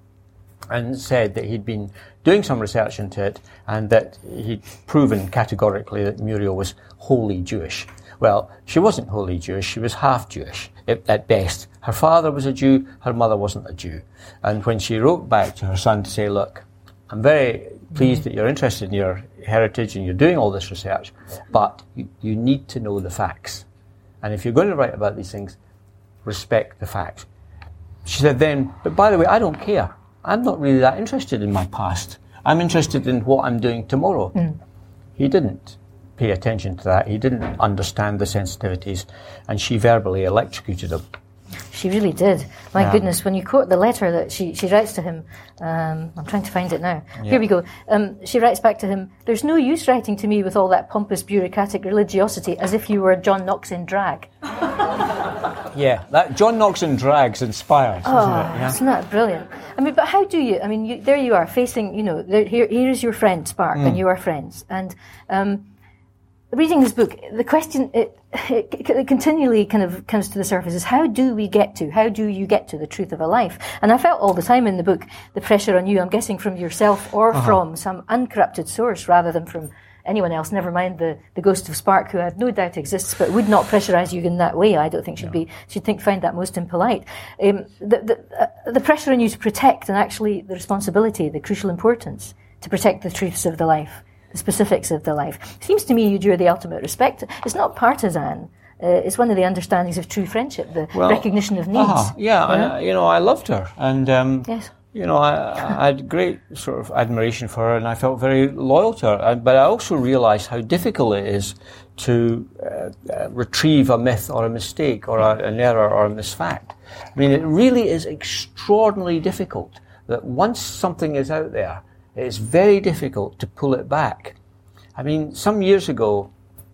and said that he'd been doing some research into it and that he'd proven categorically that Muriel was wholly Jewish. Well, she wasn't wholly Jewish, she was half Jewish at best. Her father was a Jew, her mother wasn't a Jew. And when she wrote back to her son to say, look, I'm very pleased that you're interested in your heritage and you're doing all this research, but you, you need to know the facts. And if you're going to write about these things, respect the facts. She said then, but by the way, I don't care. I'm not really that interested in my past. I'm interested in what I'm doing tomorrow. Mm. He didn't pay attention to that. He didn't understand the sensitivities, and she verbally electrocuted him. She really did. My yeah. goodness, when you quote the letter that she, she writes to him, um, I'm trying to find it now. Yeah. Here we go. Um, she writes back to him, there's no use writing to me with all that pompous bureaucratic religiosity as if you were John Knox in drag. Yeah, that John Knox in drag's inspired, oh, isn't it? Yeah. Isn't that brilliant? I mean, but how do you, I mean, you, there you are facing, you know, there, here, here is your friend, Spark, mm. and you are friends. And um, reading this book, the question, it, it, it continually kind of comes to the surface is how do we get to, how do you get to the truth of a life? And I felt all the time in the book the pressure on you, I'm guessing from yourself or uh-huh. from some uncorrupted source rather than from anyone else, never mind the, the ghost of Spark, who I have no doubt exists, but would not pressurise you in that way. I don't think she'd be, she'd think, find that most impolite. Um, the, the, uh, the pressure on you to protect and actually the responsibility, the crucial importance to protect the truths of the life, the specifics of the life. It seems to me you drew the ultimate respect. It's not partisan. Uh, it's one of the understandings of true friendship, the well, recognition of needs. Uh-huh, yeah, you know? I, you know, I loved her. And, um, yes. You know, I, I had great sort of admiration for her, and I felt very loyal to her. But I also realised how difficult it is to uh, uh, retrieve a myth or a mistake or a, an error or a misfact. I mean, it really is extraordinarily difficult that once something is out there, it's very difficult to pull it back. I mean, some years ago,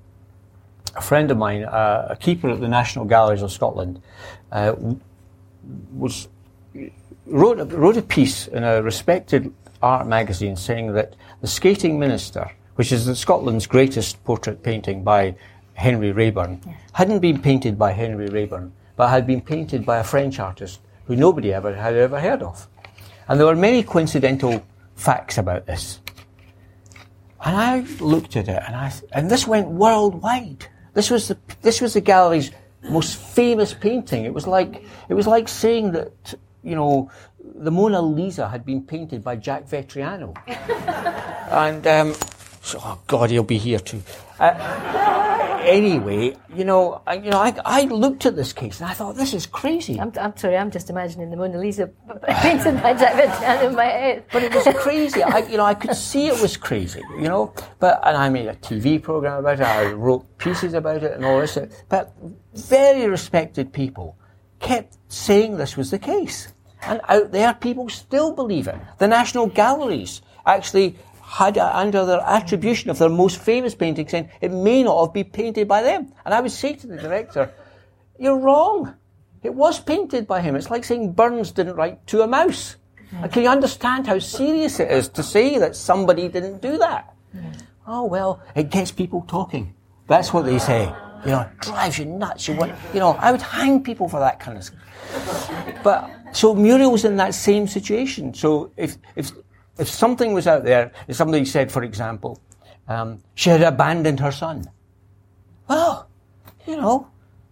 a friend of mine, uh, a keeper at the National Galleries of Scotland, uh, was... Wrote a, wrote a piece in a respected art magazine saying that the Skating Minister, which is Scotland's greatest portrait painting by Henry Raeburn, yes. hadn't been painted by Henry Raeburn, but had been painted by a French artist who nobody ever had ever heard of. And there were many coincidental facts about this. And I looked at it, and I and this went worldwide. This was the this was the gallery's most famous painting. It was like it was like saying that, you know, the Mona Lisa had been painted by Jack Vetriano. and, um, so, oh God, he'll be here too. Uh, anyway, you know, I, you know, I, I looked at this case and I thought, this is crazy. I'm, I'm sorry, I'm just imagining the Mona Lisa painted by Jack Vetriano in my head. But it was crazy. I, you know, I could see it was crazy, you know. But, and I made a T V program about it. I wrote pieces about it and all this. But very respected people kept saying this was the case. And out there, people still believe it. The National Galleries actually had a, under their attribution of their most famous painting saying it may not have been painted by them. And I would say to the director, you're wrong. It was painted by him. It's like saying Burns didn't write To a Mouse. Mm. Can you understand how serious it is to say that somebody didn't do that? Mm. Oh, well, it gets people talking. That's what they say. You know, it drives you nuts. You want, you know, I would hang people for that kind of stuff. But, so Muriel was in that same situation. So if, if, if something was out there, if somebody said, for example, um, she had abandoned her son. Well, you know,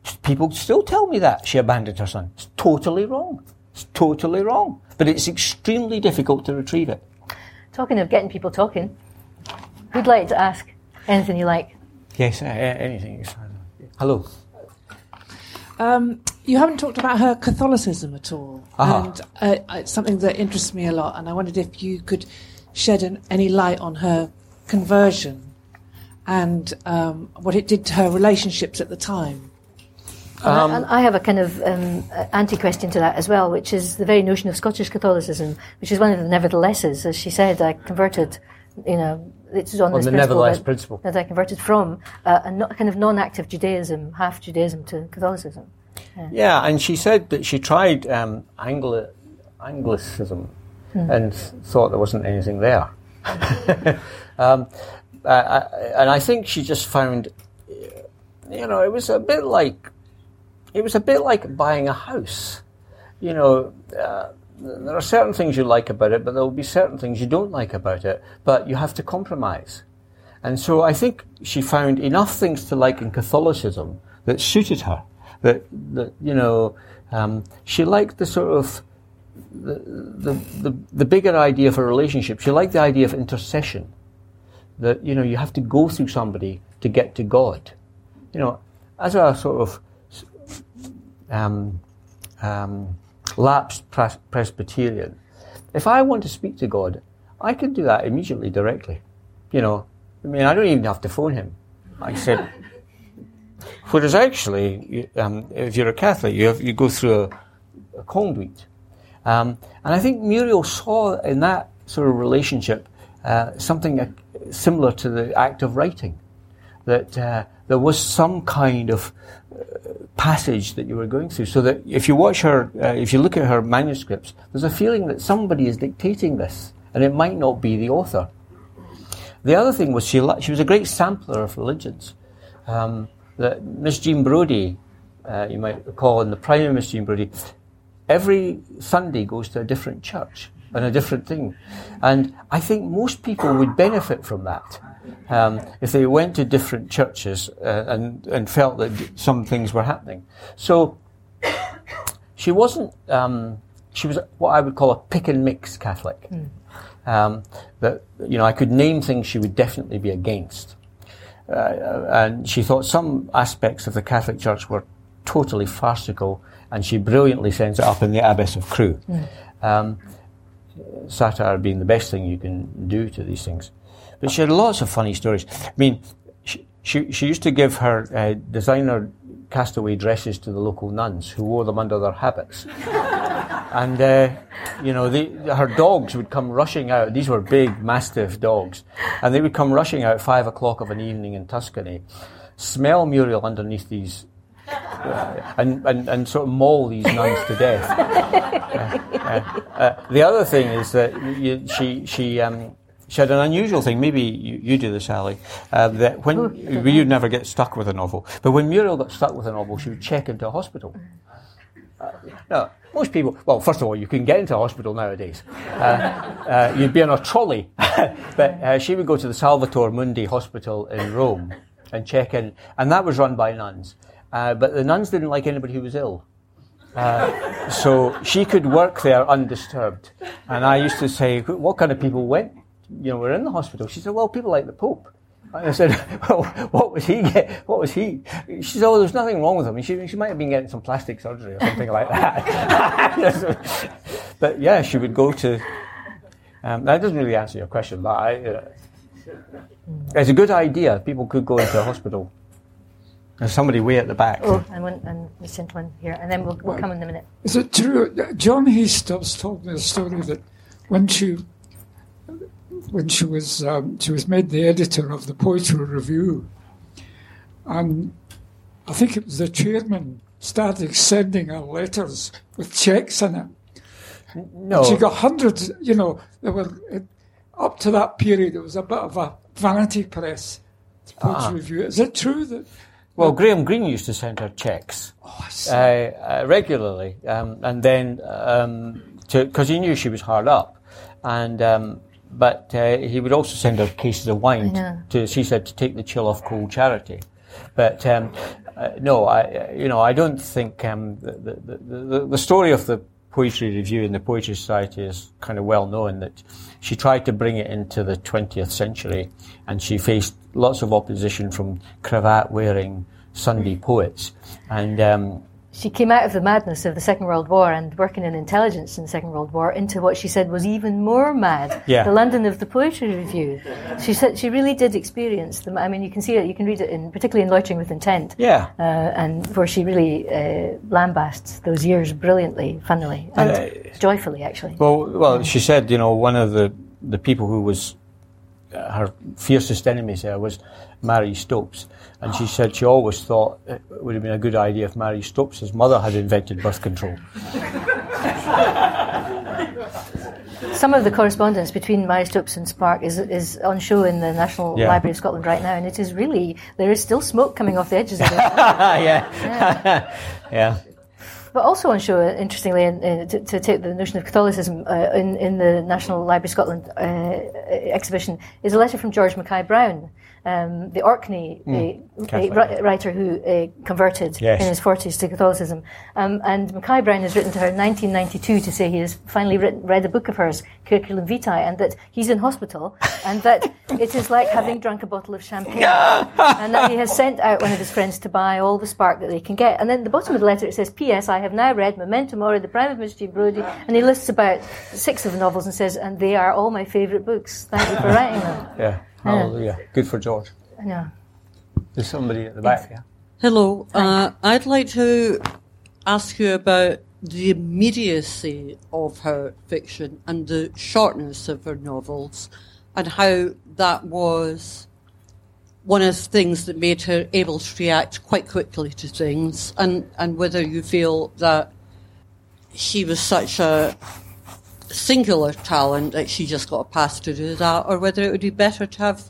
People still tell me that she abandoned her son. It's totally wrong. It's totally wrong. But it's extremely difficult to retrieve it. Talking of getting people talking, who'd like to ask anything you like? Yes, uh, anything. Hello. Um, you haven't talked about her Catholicism at all. Uh-huh. And uh, it's something that interests me a lot. And I wondered if you could shed an, any light on her conversion and um, what it did to her relationships at the time. Um, and I have a kind of um, anti-question to that as well, which is the very notion of Scottish Catholicism, which is one of the neverthelesses. As she said, I converted, you know, it's on, on this the principle nevertheless that, principle. that I converted from uh, a no, kind of non-active Judaism, half Judaism to Catholicism. Yeah, yeah and she said that she tried um, Angli- Anglicism hmm. and thought there wasn't anything there. um, uh, I, and I think she just found, you know, it was a bit like, It was a bit like buying a house. You know, uh, there are certain things you like about it, but there will be certain things you don't like about it, but you have to compromise. And so I think she found enough things to like in Catholicism that suited her. That, that you know, um, she liked the sort of, the, the, the, the bigger idea of a relationship. She liked the idea of intercession. That, you know, you have to go through somebody to get to God. You know, as a sort of Um, um, lapsed pres- Presbyterian, if I want to speak to God, I can do that immediately, directly. You know, I mean, I don't even have to phone him. I said, whereas actually, um, if you're a Catholic, you have, you go through a, a conduit. Um, and I think Muriel saw in that sort of relationship uh, something uh, similar to the act of writing, that uh, there was some kind of passage that you were going through, so that if you watch her, uh, if you look at her manuscripts, there's a feeling that somebody is dictating this, and it might not be the author. The other thing was she she was a great sampler of religions. Um, that Miss Jean Brodie, uh, you might recall, in the prime of Miss Jean Brodie, every Sunday goes to a different church and a different thing, and I think most people would benefit from that. Um, if they went to different churches uh, and, and felt that some things were happening. So she wasn't, um, she was what I would call a pick and mix Catholic. Mm. Um, that, you know, I could name things she would definitely be against. Uh, and she thought some aspects of the Catholic Church were totally farcical, and she brilliantly sends it up in the Abbess of Crewe. Mm. Um, satire being the best thing you can do to these things. But she had lots of funny stories. I mean, she she, she used to give her uh, designer castaway dresses to the local nuns who wore them under their habits. And, uh, you know, they, her dogs would come rushing out. These were big, mastiff dogs. And they would come rushing out at five o'clock of an evening in Tuscany, smell Muriel underneath these, uh, and, and, and sort of maul these nuns to death. Uh, uh, uh, the other thing is that you, she, she, um, She had an unusual thing, maybe you, you do this, Ali, uh, that when, you'd never get stuck with a novel, but when Muriel got stuck with a novel, she would check into a hospital. Uh, no, most people, well, first of all, you can get into a hospital nowadays. Uh, uh, you'd be on a trolley, but uh, she would go to the Salvator Mundi Hospital in Rome and check in, and that was run by nuns. Uh, but the nuns didn't like anybody who was ill. Uh, so she could work there undisturbed. And I used to say, what kind of people went? You know, we're in the hospital. She said, well, people like the Pope. And I said, well, what was he get? What was he? She said, oh, there's nothing wrong with him. She, she might have been getting some plastic surgery or something like that. But yeah, she would go to, um, that doesn't really answer your question, but I, uh, it's a good idea. People could go into a hospital. There's somebody way at the back. Oh, and, one, and the gentleman here, and then we'll, we'll come in a minute. Is it true? John Hastings told me a story that when she when she was um, she was made the editor of the Poetry Review, and I think it was the chairman started sending her letters with cheques in it. No, and she got hundreds. You know, there were it, up to that period. It was a bit of a vanity press. Poetry ah. Review. Is it true that? Well, Graham Greene used to send her cheques oh, I see. Uh, uh, regularly, um, and then um, because he knew she was hard up, and. Um, But uh, he would also send her cases of wine to, she said, to take the chill off cold charity. But um, uh, no, I, you know, I don't think um, the, the, the, the story of the Poetry Review and the Poetry Society is kind of well known, that she tried to bring it into the twentieth century, and she faced lots of opposition from cravat-wearing Sunday poets. And um, she came out of the madness of the Second World War and working in intelligence in the Second World War into what she said was even more mad, yeah. the London of the Poetry Review. She said she really did experience them. I mean, you can see it, you can read it in, particularly in Loitering with Intent, yeah, uh, and where she really uh, lambasts those years brilliantly, funnily, and uh, joyfully, actually. Well, well, she said, you know, one of the, the people who was uh, her fiercest enemies there was Mary Stopes. And she said she always thought it would have been a good idea if Mary Stopes' mother had invented birth control. Some of the correspondence between Mary Stopes and Spark is is on show in the National yeah. Library of Scotland right now, and it is really, there is still smoke coming off the edges of it. yeah. yeah. yeah. But also on show, interestingly, in, in, to, to take the notion of Catholicism uh, in, in the National Library of Scotland uh, exhibition, is a letter from George Mackay Brown, um, the Orkney mm, a, a writer who uh, converted yes. in his forties to Catholicism. Um, and Mackay Brown has written to her in nineteen ninety-two to say he has finally written, read a book of hers, Curriculum Vitae, and that he's in hospital, and that it is like having drunk a bottle of champagne, and that he has sent out one of his friends to buy all the spark that they can get. And then at the bottom of the letter it says, P S I have now read Memento Mori, The Prime of Mister Jean Brodie, and he lists about six of the novels and says, and they are all my favourite books. Thank you for writing them. Yeah, hallelujah. Yeah. Good for George. Yeah. There's somebody at the back, yeah. Hello. Uh, I'd like to ask you about the immediacy of her fiction and the shortness of her novels, and how that was one of the things that made her able to react quite quickly to things, and, and whether you feel that she was such a singular talent that she just got a pass to do that, or whether it would be better to have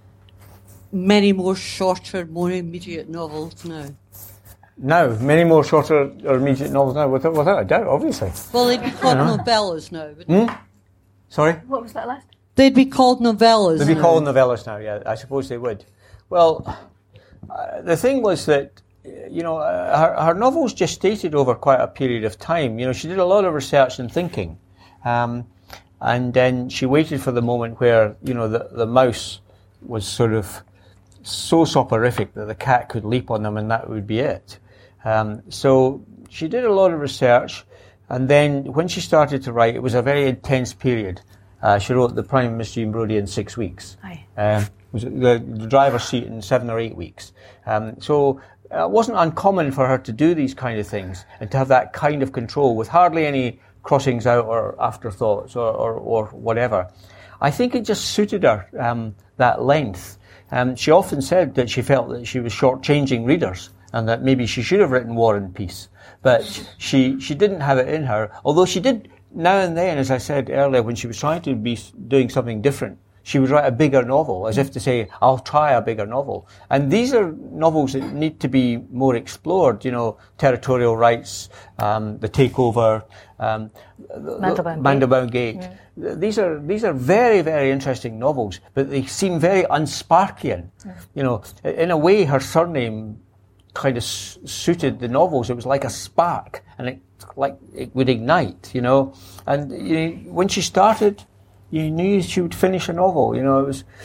many more shorter, more immediate novels now. Now, many more shorter or immediate novels now, without, without a doubt, obviously. Well, they'd be called novellas now, wouldn't hmm? Sorry? What was that last? They'd be called novellas They'd be now. called novellas now, yeah, I suppose they would. Well, uh, the thing was that, you know, uh, her, her novels gestated over quite a period of time. You know, she did a lot of research and thinking. Um, and then she waited for the moment where, you know, the, the mouse was sort of so soporific that the cat could leap on them and that would be it. Um, so she did a lot of research, and then when she started to write, it was a very intense period. Uh, she wrote The Prime of Mister Jean Brodie in six weeks. Aye. Um, was the, the driver's seat in seven or eight weeks. Um, so uh, it wasn't uncommon for her to do these kind of things and to have that kind of control with hardly any crossings out or afterthoughts or, or, or whatever. I think it just suited her, um, that length. Um, she often said that she felt that she was shortchanging readers and that maybe she should have written War and Peace. But she, she didn't have it in her, although she did now and then, as I said earlier, when she was trying to be doing something different, she would write a bigger novel, as if to say, I'll try a bigger novel. And these are novels that need to be more explored, you know, Territorial Rights, um, The Takeover, um, Mandelbaum, Mandelbaum Gate. Yeah. These are these are very, very interesting novels, but they seem very unsparkian. Yeah. You know, in a way, her surname kind of s- suited the novels. It was like a spark, and it like it would ignite, you know. And you know, when she started, you knew she would finish a novel. You know, it was.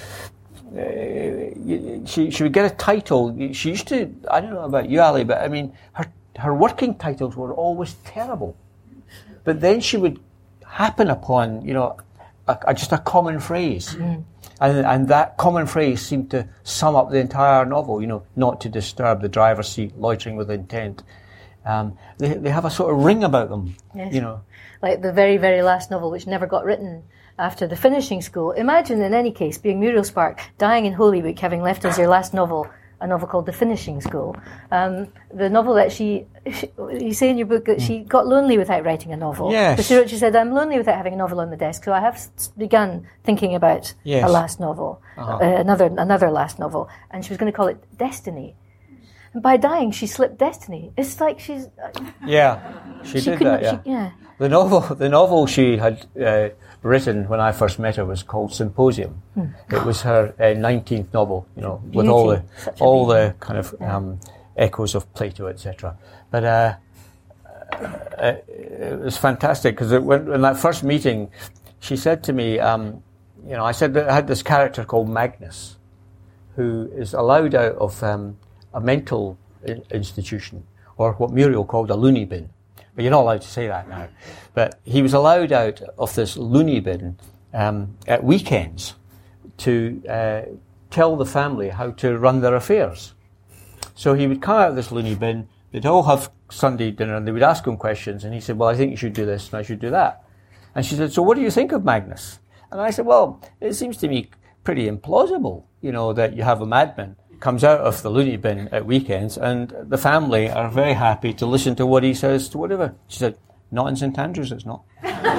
Uh, she she would get a title. She used to. I don't know about you, Ali, but I mean, her her working titles were always terrible. But then she would happen upon, you know, a, a, just a common phrase. Mm. And, and that common phrase seemed to sum up the entire novel, you know, not to disturb the driver's seat, loitering with intent. Um, they, they have a sort of ring about them, yes. you know. Like the very, very last novel, which never got written after the finishing school. Imagine, in any case, being Muriel Spark, dying in Holy Week, having left as your last novel a novel called The Finishing School. Um, the novel that she, she, you say in your book that mm. she got lonely without writing a novel. Yes. But she wrote, she said, I'm lonely without having a novel on the desk, so I have begun thinking about yes. a last novel, uh-huh. uh, another another last novel, and she was going to call it Destiny. And by dying, she slipped Destiny. It's like she's... Uh, yeah, she, she did that, yeah. She, yeah. The novel, the novel she had uh, written when I first met her was called Symposium. Hmm. It was her uh, nineteenth novel, you know, with Beauty. all the Such all beauty. the kind of yeah. um, echoes of Plato, et cetera. But uh, uh, it was fantastic because when, in that first meeting, she said to me, um, you know, I said that I had this character called Magnus, who is allowed out of um, a mental I- institution, or what Muriel called a loony bin. But you're not allowed to say that now. But he was allowed out of this loony bin um, at weekends to uh, tell the family how to run their affairs. So he would come out of this loony bin, they'd all have Sunday dinner, and they would ask him questions, and he said, well, I think you should do this, and I should do that. And she said, so what do you think of Magnus? And I said, well, it seems to me pretty implausible, you know, that you have a madman comes out of the loony bin at weekends and the family are very happy to listen to what he says to whatever. She said, not in St Andrews, it's not.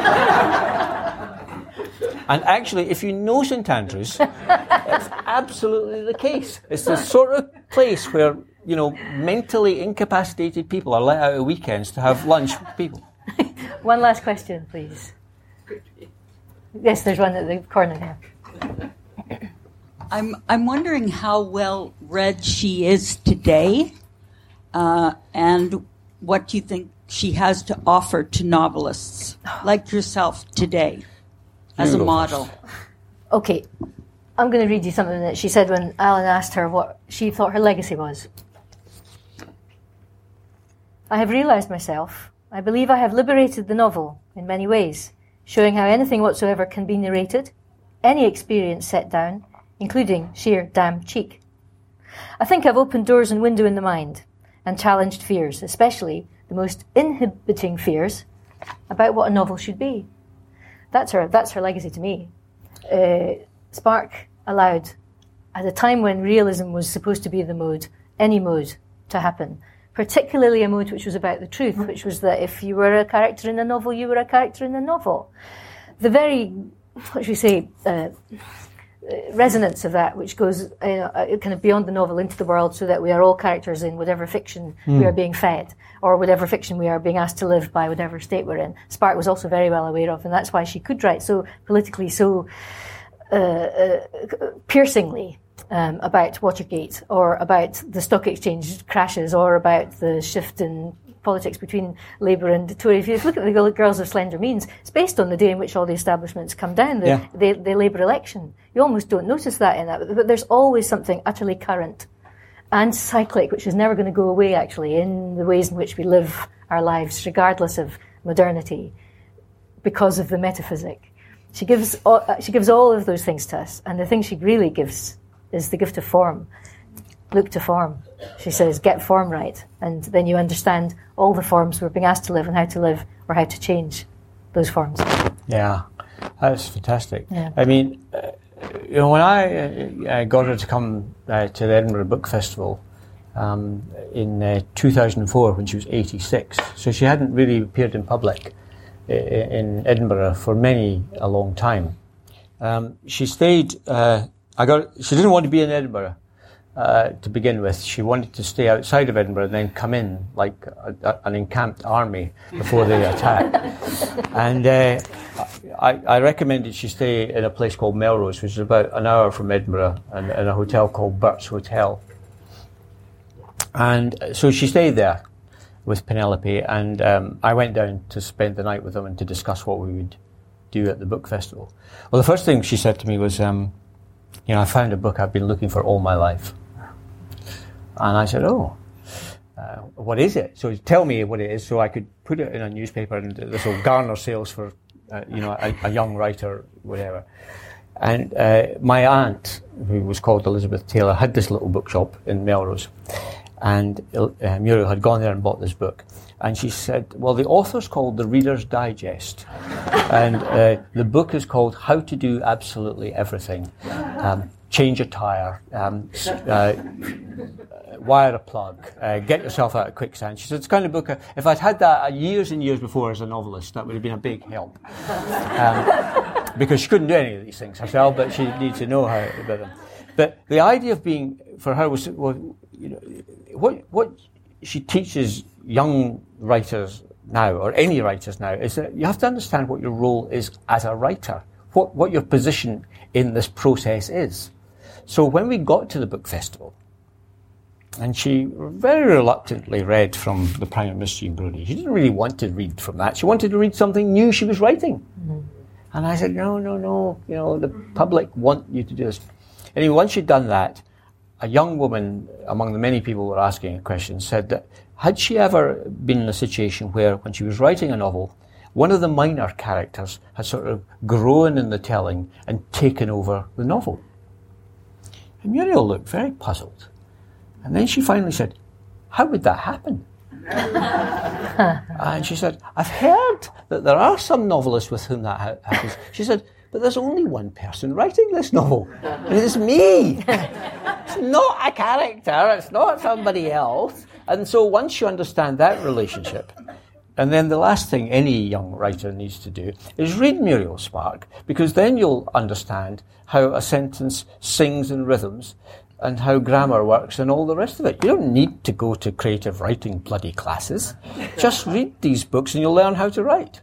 And actually, if you know St Andrews, it's absolutely the case. It's the sort of place where, you know, mentally incapacitated people are let out at weekends to have lunch with people. One last question, please. Yes, there's one at the corner here. I'm I'm wondering how well read she is today, uh, and what do you think she has to offer to novelists like yourself today as a model? Okay, I'm going to read you something that she said when Alan asked her what she thought her legacy was. I have realised myself. I believe I have liberated the novel in many ways, showing how anything whatsoever can be narrated, any experience set down, including sheer damn cheek. I think I've opened doors and window in the mind and challenged fears, especially the most inhibiting fears about what a novel should be. That's her, that's her legacy to me. Uh, Spark allowed, at a time when realism was supposed to be the mode, any mode to happen, particularly a mode which was about the truth, which was that if you were a character in a novel, you were a character in a novel. The very, what should we say, uh, resonance of that, which goes you know, kind of beyond the novel into the world, so that we are all characters in whatever fiction mm. we are being fed, or whatever fiction we are being asked to live by whatever state we're in. Spark was also very well aware of, and that's why she could write so politically, so uh, uh, piercingly um, about Watergate, or about the stock exchange crashes, or about the shift in politics between Labour and Tory. If you look at the Girls of Slender Means, it's based on the day in which all the establishments come down, the, yeah. the, the Labour election. You almost don't notice that in that, but there's always something utterly current and cyclic, which is never going to go away, actually, in the ways in which we live our lives, regardless of modernity, because of the metaphysic. She gives all, she gives all of those things to us, and the thing she really gives is the gift of form. Look to form. She says, get form right, and then you understand all the forms we're being asked to live and how to live, or how to change those forms. Yeah, that's fantastic. Yeah. I mean, uh, you know, when I uh, got her to come uh, to the Edinburgh Book Festival um, in uh, two thousand four, when she was eighty-six, so she hadn't really appeared in public uh, in Edinburgh for many a long time. Um, she stayed. Uh, I got. She didn't want to be in Edinburgh. Uh, to begin with, she wanted to stay outside of Edinburgh and then come in like a, a, an encamped army before they attacked. And uh, I, I recommended she stay in a place called Melrose, which is about an hour from Edinburgh, and in a hotel called Burt's Hotel. And so she stayed there with Penelope, and um, I went down to spend the night with them and to discuss what we would do at the book festival. Well, the first thing she said to me was, um, you know, I found a book I've been looking for all my life. And I said, oh, uh, what is it? So tell me what it is so I could put it in a newspaper and this will garner sales for, uh, you know, a, a young writer, whatever. And uh, my aunt, who was called Elizabeth Taylor, had this little bookshop in Melrose. And uh, Muriel had gone there and bought this book. And she said, well, the author's called The Reader's Digest. And uh, the book is called How to Do Absolutely Everything. Um, change a tire, um, uh, wire a plug, uh, get yourself out of quicksand. She said, it's the kind of book, uh, if I'd had that years and years before as a novelist, that would have been a big help. Um, because she couldn't do any of these things herself, but she needed to know how about them. But the idea of being, for her, was, was you know, what, what she teaches young writers now, or any writers now, is that you have to understand what your role is as a writer, what, what your position in this process is. So when we got to the book festival, And she very reluctantly read from The Prime of Mystery and Brody. She didn't really want to read from that. She wanted to read something new she was writing. Mm-hmm. And I said, no, no, no, you know, the public want you to do this. Anyway, once she'd done that, a young woman, among the many people who were asking a question, said that had she ever been in a situation where, when she was writing a novel, one of the minor characters had sort of grown in the telling and taken over the novel. And Muriel looked very puzzled. And then she finally said, how would that happen? And she said, I've heard that there are some novelists with whom that ha- happens. She said, but there's only one person writing this novel. And it's me. It's not a character. It's not somebody else. And so once you understand that relationship, and then the last thing any young writer needs to do is read Muriel Spark, because then you'll understand how a sentence sings in rhythms and how grammar works and all the rest of it. You don't need to go to creative writing bloody classes. Just read these books and you'll learn how to write.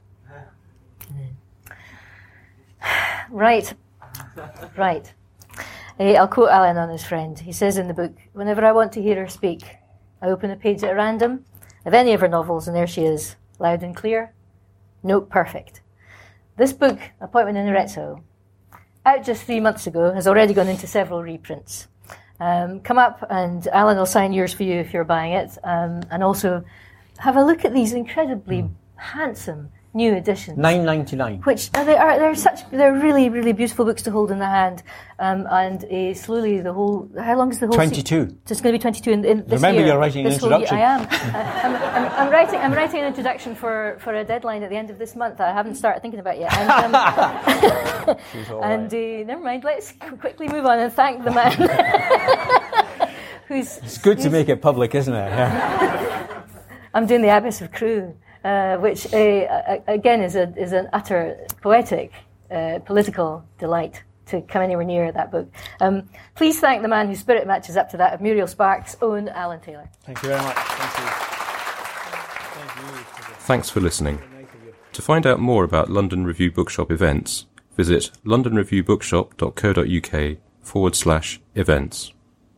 Right. Right. Uh, I'll quote Alan on his friend. He says in the book, whenever I want to hear her speak, I open a page at random of any of her novels, and there she is, loud and clear. Note perfect. This book, Appointment in Arezzo, out just three months ago, has already gone into several reprints. Um, come up and Alan will sign yours for you if you're buying it. Um, and also have a look at these incredibly mm. handsome new editions. nine ninety-nine. Which uh, they are, they're such, they're really, really beautiful books to hold in the hand. Um, and uh, slowly the whole, how long is the whole? twenty-two. Se- it's going to be twenty-two in, in this Remember year. You're writing this an introduction. I am. uh, I'm, I'm, I'm writing, I'm writing an introduction for, for a deadline at the end of this month that I haven't started thinking about yet. And, um, and uh, never mind, let's quickly move on and thank the man. who's, it's good who's, to make it public, isn't it? Yeah. I'm doing The Abbess of Crewe. Uh, which uh, again is a is an utter poetic, uh, political delight to come anywhere near that book. Um, please thank the man whose spirit matches up to that of Muriel Spark's own Alan Taylor. Thank you very much. Thank you. Thank you. Thanks for listening. To find out more about London Review Bookshop events, visit londonreviewbookshop.co.uk forward slash events.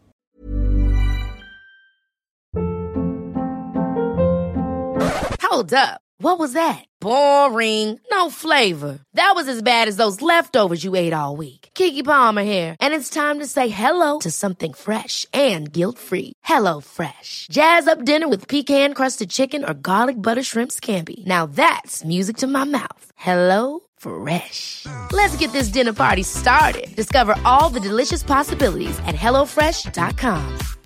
Hold up. What was that? Boring. No flavor. That was as bad as those leftovers you ate all week. Keke Palmer here, and it's time to say hello to something fresh and guilt-free. Hello Fresh. Jazz up dinner with pecan-crusted chicken or garlic butter shrimp scampi. Now that's music to my mouth. Hello Fresh. Let's get this dinner party started. Discover all the delicious possibilities at hello fresh dot com.